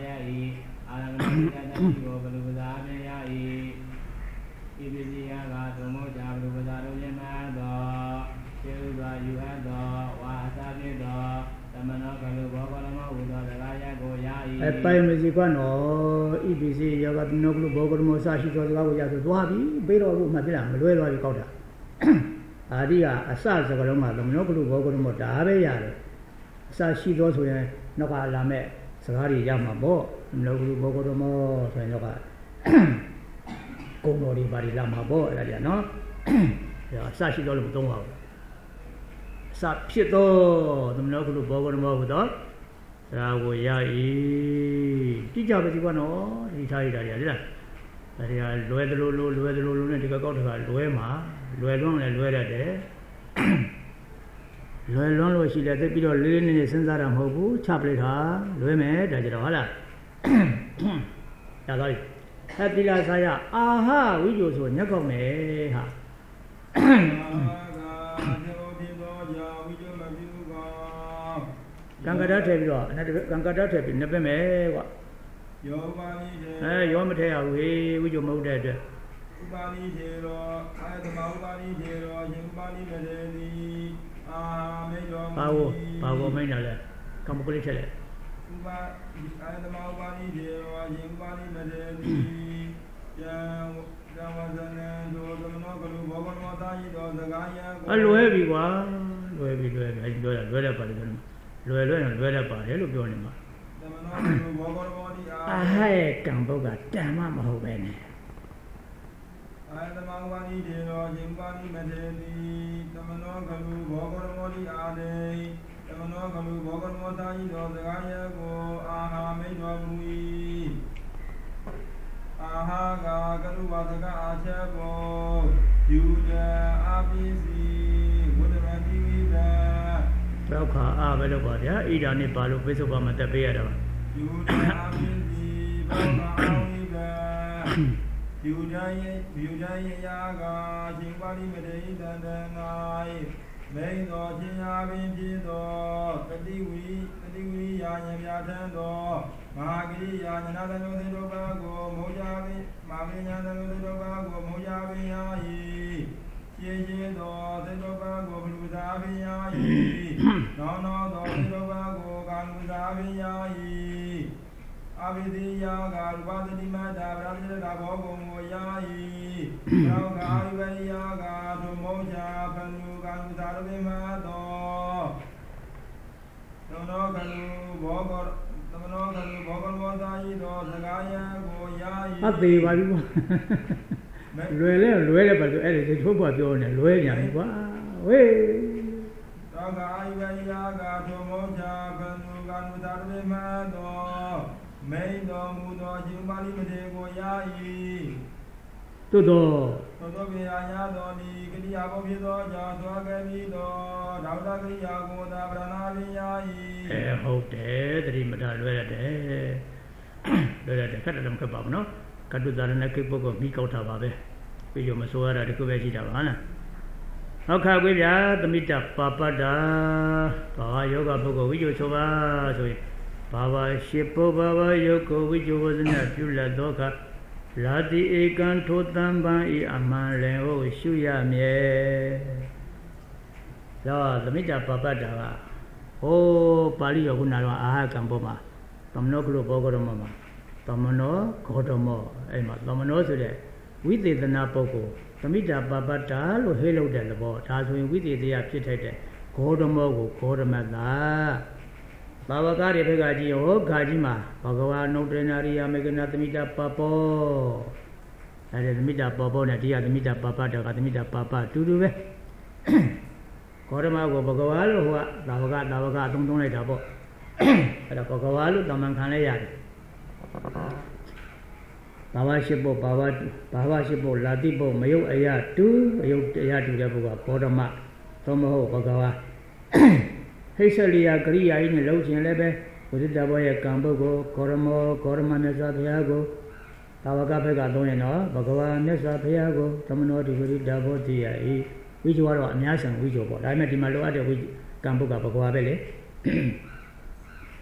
ကိုဘလူပဇာမြင်ရ၏ဤပစ္စည်းကသုံးမောကြဘလူပဇာတို့ယမသောကျေဥစွာယူအပ်သောဝါအစာဖြစ်သောသမဏောကလူဘောကလမဟူသောတရားရကိုရ၏အပိုင်မစီကွနော်ဤပစ္စည်းယောဂသမဏောကလူဘောကလမောစရှိသောစကားကိုရဆိုသွားပြီပြီးတော့အခုမှပြလာမလွဲသွားပြီကောက်တာအာဒီကအစစကလုံးမှာသမဏောကလူဘောကလမောဒါပဲရတယ်အစရှိသောဆိုရင်နောက်ကလာမဲ့စကားတွေရမှာပေါ့သမဏောကလူဘောကလမောဆိုရင်နောက်ကကုံတော်တွေပါလိလာမှာပေါ့အဲ့ဒါကြနော်ဒါအစရှိသောလို့မသုံးပါဘူးစဖြစ်သောသမဏောကလူဘောကလမောဟူသောဒါကိုရ၏တိကျပါစီကွနော်ဒီထားရတာရလေလားဒါတွေကလွယ်သလိုလိုလွယ်သလိုလိုနဲ့ဒီကောက်တကလွဲမှာလွယ်လွန်းလည်းလွဲတတ်တယ်လွယ်လွန်းလို့ရှိတယ်သိပြီးတော့လေးလေးနည်းနည်းစဉ်းစားတာမဟုတ်ဘူးချပလိုက်တာလွဲမယ်ဒါကြတော့ဟုတ်လားဒါတော့ဟတိလာဆာယအာဟဝိဇ္ဇိုဆိုညက်ကောက်မယ်ဟာကံကတ္တထည့်ပြီးတော့အဲ့ဒါကံကတ္တထည့်ပြီးနှစ်ပဲမယ်ကွာယောပါဠိထေအဲယောမထည့်ရဘူးဟေးဝိဇ္ဇိုမဟုတ်တဲ့အတွက်ဥပါဠိထေရောအာယတမဥပါဠိထေရောရှင်ဥပါဠိမထေတိအာမေယောဘာဝဘာဝမိန်တယ်လေကမ္မပလိထည့်လေဥပါအာယတမဥပါဠိထေရောရှင်ဥပါဠိမထေတိယံကဝဇနံသောသမနောကလူဘောကမောတာယိတောသကာယံအလွဲပြီကွာလွဲပြီလွဲပြီအဲ့ဒီပြောရလွဲတတ်ပါလိမ့်မယ်လွယ်လွယ်လွယ်တတ်ပါတယ်လို့ပြောနေမှာအာဟရဲ့ကံပုတ်ကတန်မှမဟုတ်ပဲနဲ့အာယတမဝါနိဒေရောရှင်ပါဠိမထေတိသမနောကလူဘောဂရမောတိအာဒေသမနောကလူဘောဂရမောတာယိသောသကာယကိုအာဟာမိတ်တော်မူ၏အာဟာကကလူဝသကအာချက်ကိုယူဒအာပိစီဝတ္တမတိဝိဒသောခါအာပဲလို့ပါဗျာဣဒာနဲ့ပါလို့ပိဿုပါမတက်ပေးရတာပါယူဒာပိစီဘောဂအာဝိဒယူဒာယေယူဒာယေယာကရှင်ပါဠိမတေတန္တ၌မိန်တော်ချင်းအားဖြင့်ဖြစ်သောတတိဝိတတိဝိယာဉာဏ်ပြဋ္ဌာန်းသောမဟာဂရိယာဉာဏ်တန်သောသေတောပါကိုမောကြပင်မာဂရိညာတန်သောသေတောပါကိုမောကြပင်ရ၏ရှင်းရှင်းသောသေတောပါကိုဘုရားပင်ရ၏နောင်နောသောသေတောပါကိုကာလူသာပင်ရ၏အဘိဓိယာကရူပသတိမတ္တာဗရာဇိတဘောကုံကိုရ၏သောကာယဝိယာကသုမောချာဖလူကာလူသာရပိမသောသောနောကလူဘောကသမနောကလူဘောကမောသာယိသောသကာယံကိုရ၏အသေးပါပြီကွာလွယ်လဲလွယ်လဲပါလို့အဲ့ဒီထုတ်ဖို့ပြောနေလွယ်ညာပြီကွာဝေးသောကာယဝိယာကသုမောချာဖလူကာလူသာရပိမသောမိန်တော်မူသောရှင်ပါဠိမထေရကိုရ၏သို့သောသို့သောပြေအာညာတော်ဒီကတိယဘောဖြစ်သောကြောင့်သွားခဲ့ပြီးသောဒေါက်တာကရိယာကိုသာဗရဏာပင်ရ၏အဲဟုတ်တယ်တတိမထလွဲရတယ်လွဲရတယ်ခက်တယ်မခက်ပါဘူးနော်ကတုသာရဏကိပုဂ္ဂိုလ်မိကောက်တာပါပဲပြီးရောမဆိုရတာတခုပဲရှိတာပါဟုတ်လားဟုတ်ခါကွေးဗျာသမိတပါပတ္တာဘာယောဂပုဂ္ဂိုလ်ဝိဇ္ဇိုဆိုပါဆိုရင်ဘာဝရှိပုဘဝယုတ်ကိုဝိဇ္ဇဝဇနပြုလတ်သောခါလာတိဧကံထိုတံပံဤအမှန်လင်ကိုရှုရမြဲသောသမိတပပတ္တာကဟိုပါဠိတော်ခုနကတော့အာဟကံပေါ်မှာသမနောကလုဘောဂရမမှာသမနောဂေါတမောအဲ့မှာသမနောဆိုတဲ့ဝိသေသနာပုဂ္ဂိုလ်သမိတပပတ္တာလို့ဟေးလို့တဲ့သဘောဒါဆိုရင်ဝိသေတရားဖြစ်ထိုက်တဲ့ဂေါတမောကိုဂေါတမတ္တာဘာဝကားတွေဘက်ကကြည့်ဟောခါကြီးမှာဘဂဝါနုတ္တနာရိယမေကနာသမိတပပောအဲဒီသမိတပပောနဲ့ဒီကသမိတပပတကသမိတပပတူတူပဲကောရမကိုဘဂဝါလို့ဟိုကသာဝကသာဝကအသုံးသုံးလိုက်တာပေါ့အဲ့ဒါဘဂဝါလို့တမန်ခံလဲရတယ်ဘာဝရှိဖို့ဘာဝဘာဝရှိဖို့လာတိဖို့မယုတ်အယတူအယုတ်အယတူတဲ့ဘုရားဘောဓမသို့မဟုတ်ဘဂဝါဟိစ္ဆလိယကရိယာကြီးနဲ့လှုပ်ခြင်းလည်းပဲဘုဒ္ဓဘောရဲ့ကံပုဂ္ဂိုလ်ဂေါရမောဂေါရမမြတ်စွာဘုရားကိုသာဝကဘက်ကသုံးရင်တော့ဘဂဝါမြတ်စွာဘုရားကိုသမနောတိဝိဒဘောတိယဤဝိဇ္ဇဝါတော့အများဆံဝိဇ္ဇောပေါ့ဒါပေမဲ့ဒီမှာလိုအပ်တဲ့ဝိကံပုဂ္ဂိုလ်ဘဂဝါပဲလေ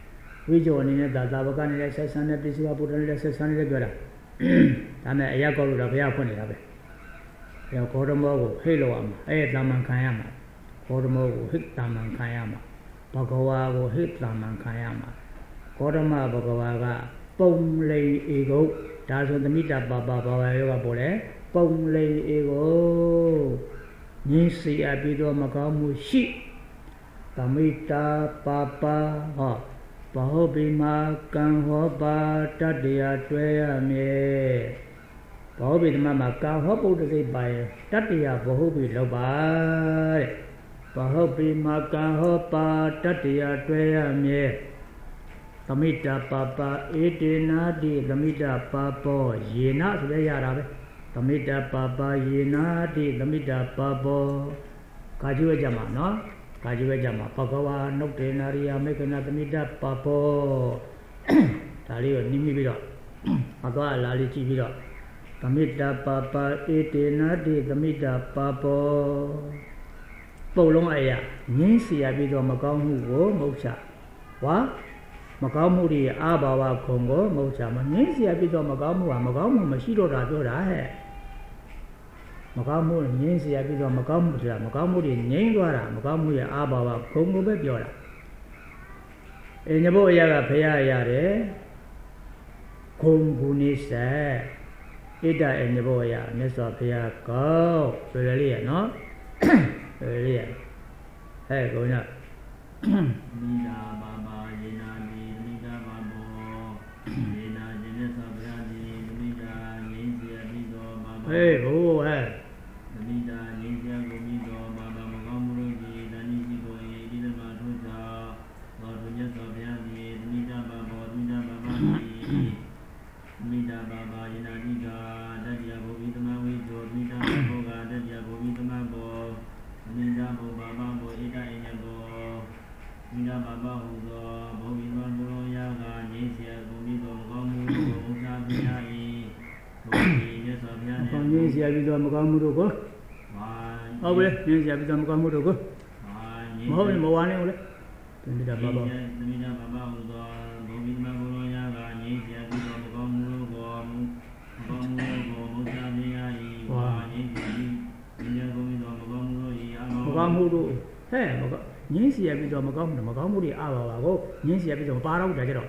ဝိဇ္ဇောအနေနဲ့ဒါသာဝကနေလည်းဆက်ဆံတဲ့ပစ္စည်းကဘုရားနဲ့လည်းဆက်ဆံနေပြောတာဒါနဲ့အရာကောက်လို့တော့ဘုရားဖွင့်နေတာပဲဘုရားဂေါတမောကိုဟိတ်လို့ရမှာအဲ့တာမန်ခံရမှာဂေါတမောကိုဟိတ်တာမန်ခံရမှာဘဂဝါကိုဟိတ်တာမန်ခံရမှာဂေါတမဘဂဝါကပုံလိန်ဧကုတ်ဒါဆိုသမိတာပါပါဘာဝယောကပေါ်လေပုံလိန်ဧကုတ်ညင်းစီအပ်ပြီးတော့မကောင်းမှုရှိသမိတာပါပါဟောဘဟုပိမာကံဟောပါတတ္တရာတွဲရမြေဘဟုပိဓမ္မမှာကံဟောပုဒ္ဒစိတ်ပါရတတ္တရာဘဟုပိလောက်ပါတဲ့ဘဟုပိမာကံဟောပါတတ္တရာတွဲရမြေသမိတာပါပါဧတေနာတိသမိတာပါပောယေနဆိုလည်းရတာပဲသမိတာပါပါယေနာတိသမိတာပါပောကာကြွေးကြမှာနော်ကာကြွေးကြမှာဘဂဝါနုတ်တေနာရိယမေကနာသမိတာပါပောဒါလေးကိုနှိမ့်ပြီးတော့အသွားလာလေးကြည့်ပြီးတော့သမိတာပါပါဧတေနာတိသမိတာပါပောပုတ်လုံးအရာငင်းစီရပြီးတော့မကောင်းမှုကိုမဟုတ်ချဝါမကောင်းမှုတွေအာဘာဝခုံကိုမဟုတ်ချမငင်းစီရပြီးတော့မကောင်းမှုကမကောင်းမှုမရှိတော့တာပြောတာဟဲ့မကောင်းမှုငင်းစီရပြီးတော့မကောင်းမှုဆိုတာမကောင်းမှုတွေငြိမ်းသွားတာမကောင်းမှုရဲ့အာဘာဝခုံကိုပဲပြောတာအညဘုအရာကဖရာရတယ်ခုံကူနေဆက်ဣဒ္ဓအညဘုအရာမြတ်စွာဘုရားကောင်းဆိုရလေးရနော်ဆိုရလေးရဟဲ့ကုန်းညမိနာပါပါယေနာတိမိတာပါဘောယေနာจิตသဗ္ဗရာတိမိတာငြိမ်းစီရပြီးတော့ပါပါဟေးဘိုးဟဲ့မိတာငြိမ်းစီရကိုပြီးတော့ပါပါမကောင်းမှုတို့ဒီတဏှိရှိကိုဤဒီဓမ္မထုသာသောသူမြတ်စွာဘုရားသည်မိတာပါဘောမိတာပါပါမိတာပါပါယေနာတိကတတ္တယဘုဗိသမဝိဇ္ဇောမိတာဘောကတတ္တယဘုဗိသမဘောမိတာဘောပါပါဘောဣဒအိညဘောမိနာပါပါဟုသောဘုံဤသောဘုရောယာကငြိမ်းစီအကုန်ပြီးသောမကောင်းမှုကိုဥစ္စာပြရာ၏ဘုံဤမြတ်စွာဘုရားနှင့်ငြိမ်းစီပြီးတော့မကောင်းမှုတို့ကိုဟုတ်ပြီငြိမ်းစီပြီးတော့မကောင်းမှုတို့ကိုမဟုတ်ဘူးမဝါနေဘူးလေမိနာပါပါမိနာပါပါဟုသောဘုံဤသောဘုရောယာကငြိမ်းစီပြီးတော့မကောင်းမှုတို့ကိုမကောင်းမှုကိုဥစ္စာပြရာ၏ဝါငြိမ်းစီမိနာဘုံဤသောမကောင်းမှုတို့၏အမောမကောင်းမှုတို့ဟဲ့မကောင်းငင်းစီရပြီးတော့မကောင်းဘူးမကောင်းမှုတွေအာဘာဝကိုငင်းစီရပြီးတော့မပါတော့ဘူးတကယ်တော့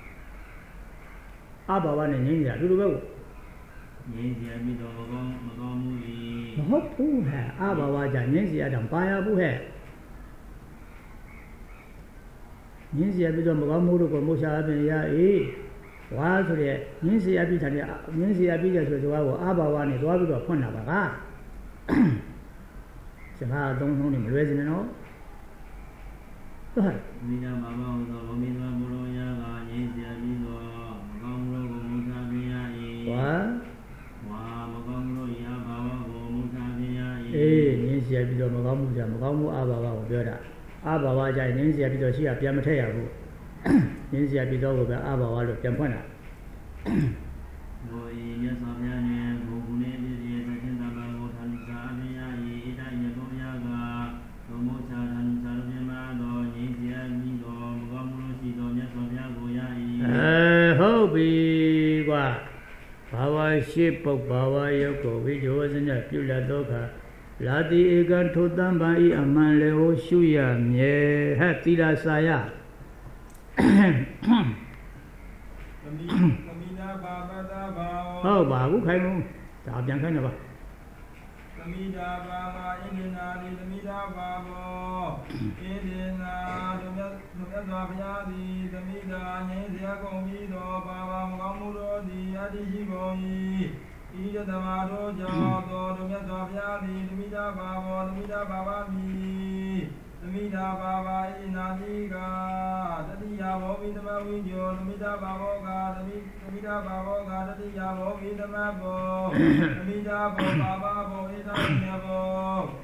အာဘာဝနဲ့ငင်းစီရအတူတူပဲငြိမ်းစီရပြီးတော့မကောင်းမကောင်းမှုဤမဟုတ်ဘူးဟဲ့အာဘာဝကြငင်းစီရတော့ပါရဘူးဟဲ့ငင်းစီရပြီးတော့မကောင်းမှုတို့ကိုမုရှာအပြင်ရအေးဝါဆိုတဲ့ငင်းစီရပြီးတဲ့ငင်းစီရပြီးတဲ့ဆိုတော့ကိုအာဘာဝနဲ့သွားပြီးတော့ဖွင့်တာပါကစကားအသုံးလုံးနေမလွယ်စင်နော်မိနာပါပါဟုသောဘုံမိသောဘုရောယာကငြိမ်းစီပြီးသောမကောင်းမှုကိုမုစာပြရာ၏ဝါဝါမကောင်းမှု၏အဘာဝကိုမုစာပြရာ၏အေးငြိမ်းစီပြီးတော့မကောင်းမှုကြမကောင်းမှုအဘာဝကိုပြောတာအဘာဝကြငြိမ်းစီပြီးတော့ရှိရပြန်မထည့်ရဘူးငြိမ်းစီပြီးတော့ကိုပဲအဘာဝလို့ပြန်ဖွင့်တာဘုဤမြတ်စွာဘုရားနှင့်ဘုံကူနေပြည့်ရဲ့သခင်တပါကိုထာနိစာပြရာ၏ဣဒယဘောယာကသောမောချာထာနိစာပြမသောငြိမ်းစီပြီးသောမကောင်းမှုရှိသောမြတ်စွာဘုရားကိုရ၏အဲဟုတ်ပြီကွာဘာဝရှိပုတ်ဘာဝယုတ်ကိုဝိဇောစညပြုလက်သောခါလာတိဧကံထိုတံပံဤအမှန်လေဟိုရှုရမြဲဟဲ့သီလစာယသမီးသမီးနာဘာပတာဘာဟုတ်ပါဘူးခိုင်းဘူးဒါပြန်ခိုင်းတော့ပါသမီးတာဘာဘာဣန္ဒနာတိသမီးတာဘာဘောဣန္ဒနာတို့မြတ်တို့မြတ်စွာဘုရားသည်သမီးတာငြိမ်းစရာကုန်ပြီးသောဘာဘာမကောင်းမှုတို့သည်အတ္တိရှိကုန်၏ဤတသမတို့ကြောင့်သောတို့မြတ်စွာဘုရားသည်သမီးတာဘာဘောသမီးတာဘာဘာမည်သမီးတာဘာဘာဣနာတိကတတိယဘောဝိသမဝိညောသမီးတာဘာဘောကသမီးသမီးတာဘာဘောကတတိယဘောဝိသမဘောသမီးတာဘောဘာဘာဘောဣဒာညဘောသ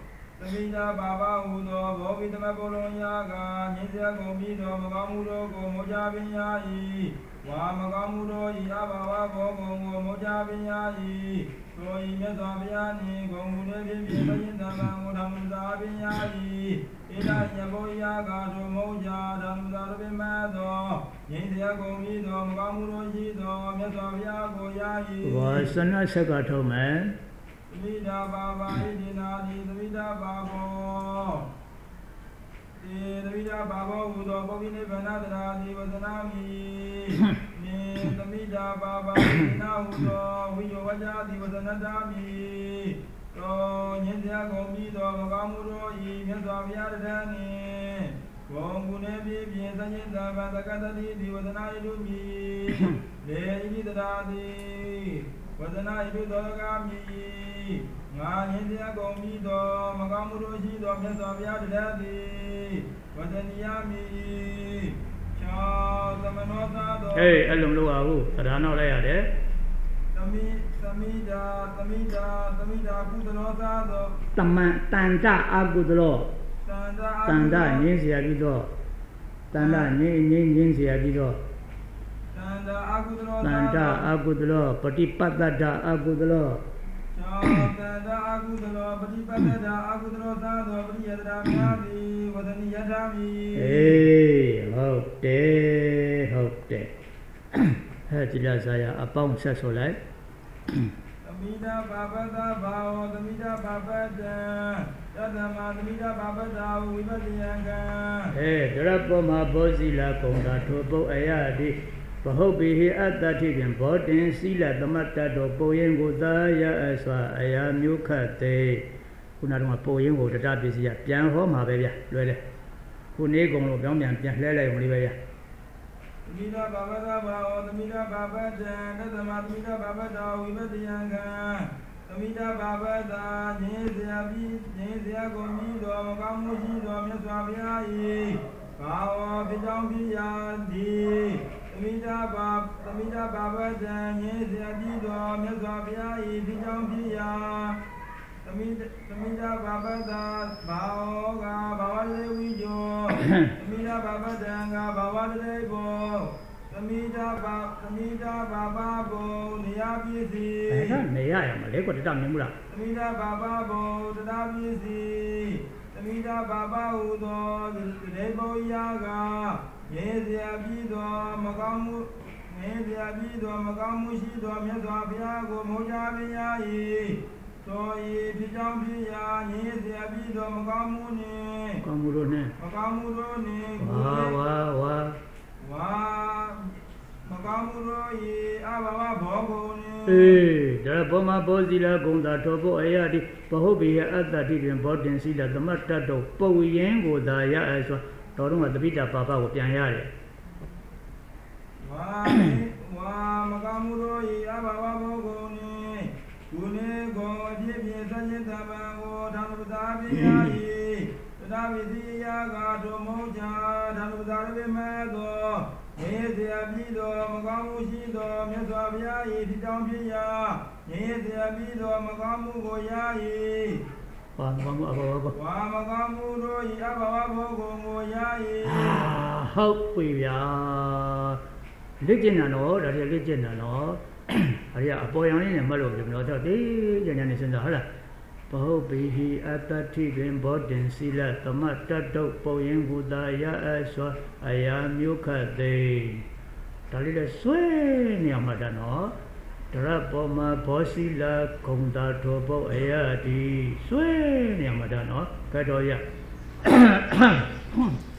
မိတာဘာဘာဟုသောဘောဂိတမပုလုံယာကညင်းစရာကုန်ပြီးသောမကောင်းမှုတို့ကိုမောကြပင်ရ၏ဝါမကောင်းမှုတို့ဤအဘာဝဘောကုံကိုမောကြပင်ရ၏တို့ဤမြတ်စွာဘုရားနှင့်ဂုံမှုနှင့်ဖြင့်ဖြင့်သရင်တံပံကိုထံသာပင်ရ၏ဣဒညဘောယာကတို့မောကြဓမ္မသာပင်မသောညင်းစရာကုန်ပြီးသောမကောင်းမှုတို့ရှိသောမြတ်စွာဘုရားကိုရ၏ဝါစနဆက်ကထုံးမယ်သမီတာဘာဘာဣတိနာတိသမီတာဘာဘောေသမိတာဘာဘောဟူသောပုဂ္ဂိနိဗ္ဗာန်တရာတိဝသနာမိနေသမိတာဘာဘာဣနာဟူသောဝိယောဝကြတိဝသနတာမိသောညင်စရာကုန်ပြီးသောမကောင်းမှုတို့ဤမြတ်စွာဘုရားတရနှင့်ဂုံကုနေပြည့်ပြည့်သဉ္ဇာဗံသကတတိဒီဝသနာဣတုမိလေဣတိတရာတိဝသနာဣတုသောကမိငါညင်စရာကုန်ပြီးသောမကောင်းမှုတို့ရှိသောမြတ်စွာဘုရားတရသည်ဝဒနိယမိချာသမနောသာသောအေးအဲ့လိုမလုပ်ရဘူးတရားနောက်လိုက်ရတယ်သမီသမီတာသမီတာသမီတာကုသလောသာသောတမန်တန်တအကုသလောတန်တတန်တညင်းเสียပြီးတော့တန်တညင်းညင်းညင်းเสียပြီးတော့တန်တအကုသလောတန်တအကုသလောပฏิပတ္တတအကုသလောချာတန်တအကုသလောပฏิပတ္တတအကုသလောသာသောပရိယတရာများသည်ဝဒနိယထာမိအေးဟုတ်တယ်ဟုတ်တယ်ဟဲ့ဒီလားဇာယအပေါင်းဆက်ဆိုလိုက်သမီတာဘာပတဘာဝသမီတာဘာပတံယတမသမီတာဘာပတာဝိပဿယံကံအေးဒရပောမှာဘောဇီလာကုံတာထိုပုတ်အယတိဘဟုတ်ပိဟိအတ္တတိဖြင့်ဘောတင်စည်းလသမတ္တတော်ပုံရင်ကိုသာရအစွာအရာမျိုးခတ်သေးခုနကတော့ပုံရင်ကိုတတပစ္စည်းကပြန်ဟောမှာပဲဗျလွယ်တယ်ခုနေကုံလို့ပြောင်းပြန်ပြန်လှဲလိုက်ုံလေးပဲဗျသမီတာဘာပတာဘာဝသမီတာဘာပတံတသမသမီတာဘာပတာဝိပဿယံကံသမီတာဘာပတာညင်းစရာပြီးညင်းစရာကိုမြည်တော်မကောင်းမှုရှိတော်မြတ်စွာဘုရား၏ဘာဝဖြစ်ကြောင်းဖြစ်ရာသည်သမီတာဘာသမီတာဘာပတံညင်းစရာပြီးတော်မြတ်စွာဘုရား၏ဖြစ်ကြောင်းဖြစ်ရာသမီသမီတာဘာပတာဘာဝကဘာဝလေဝိဇောသမီတာဘာပတံကဘာဝလေဘောသမီတာဘာသမီတာဘာဘာဘောနေရပစ္စည်းအဲ့ဒါနေရရမလဲကွတတမြင်မှုလားသမီတာဘာဘာဘောတတပစ္စည်းသမီတာဘာဘာဟူသောဒေဘောယာကရေစရာပြီးသောမကောင်းမှုရေစရာပြီးသောမကောင်းမှုရှိသောမြတ်စွာဘုရားကိုမောကြပင်ရ၏သောဤဖြစ်ကြောင်းဖြစ်ရာညင်းเสียပြီးသောမကောင်းမှုနှင့်ကောင်းမှုတို့နှင့်မကောင်းမှုတို့နှင့်ဝါဝါဝါဝါမကောင်းမှုတို့ဤအဘဝဘောကုန်နှင့်အေးဒါဘောမဘောဇီလာဂုံသာတော်ဘောအယတိဘဟုတ်ပိယအတ္တတိတွင်ဘောတင်စီလာသမတ္တတော်ပုတ်ရင်ကိုသာရအဲဆိုတော်တော်ကတပိတပါပကိုပြန်ရတယ်ဝါဝါမကောင်းမှုတို့ဤအဘဝဘောကုန်နှင့်ကုနေကောအဖြစ်ဖြင့်သဉ္ဇတပံကိုဓမ္မပဒါပိယ၏တတဝိတိယကတို့မောချာဓမ္မပဒါရပေမဲ့သောနေเสียပြီးသောမကောင်းမှုရှိသောမြတ်စွာဘုရား၏ဒီတောင်းဖြစ်ရာနေเสียပြီးသောမကောင်းမှုကိုရ၏ဝါမကောင်းမှုအဘဝဘောဝါမကောင်းမှုတို့၏အဘဝဘောကိုရ၏ဟုတ်ပြီဗျာလက်ကျင်တာနော်ဒါတည်းလက်ကျင်တာနော်အဲ့ဒါအပေါ်ရောင်လေးနဲ့မှတ်လို့ပြောတော့တေးညညနေစဉ်းစားဟုတ်လားဘဟုတ်ပိဟိအတ္တတိတွင်ဘောတင်စီလသမတ္တတုတ်ပုံရင်ကုသာရအစွာအရာမျိုးခတ်သေးဒါလေးလည်းဆွဲနေအောင်မှတ်တာနော်ဒရပေါ်မှာဘောစီလာဂုံသာထောပုတ်အရာဒီဆွဲနေအောင်မှတ်တာနော်ဘယ်တော်ရ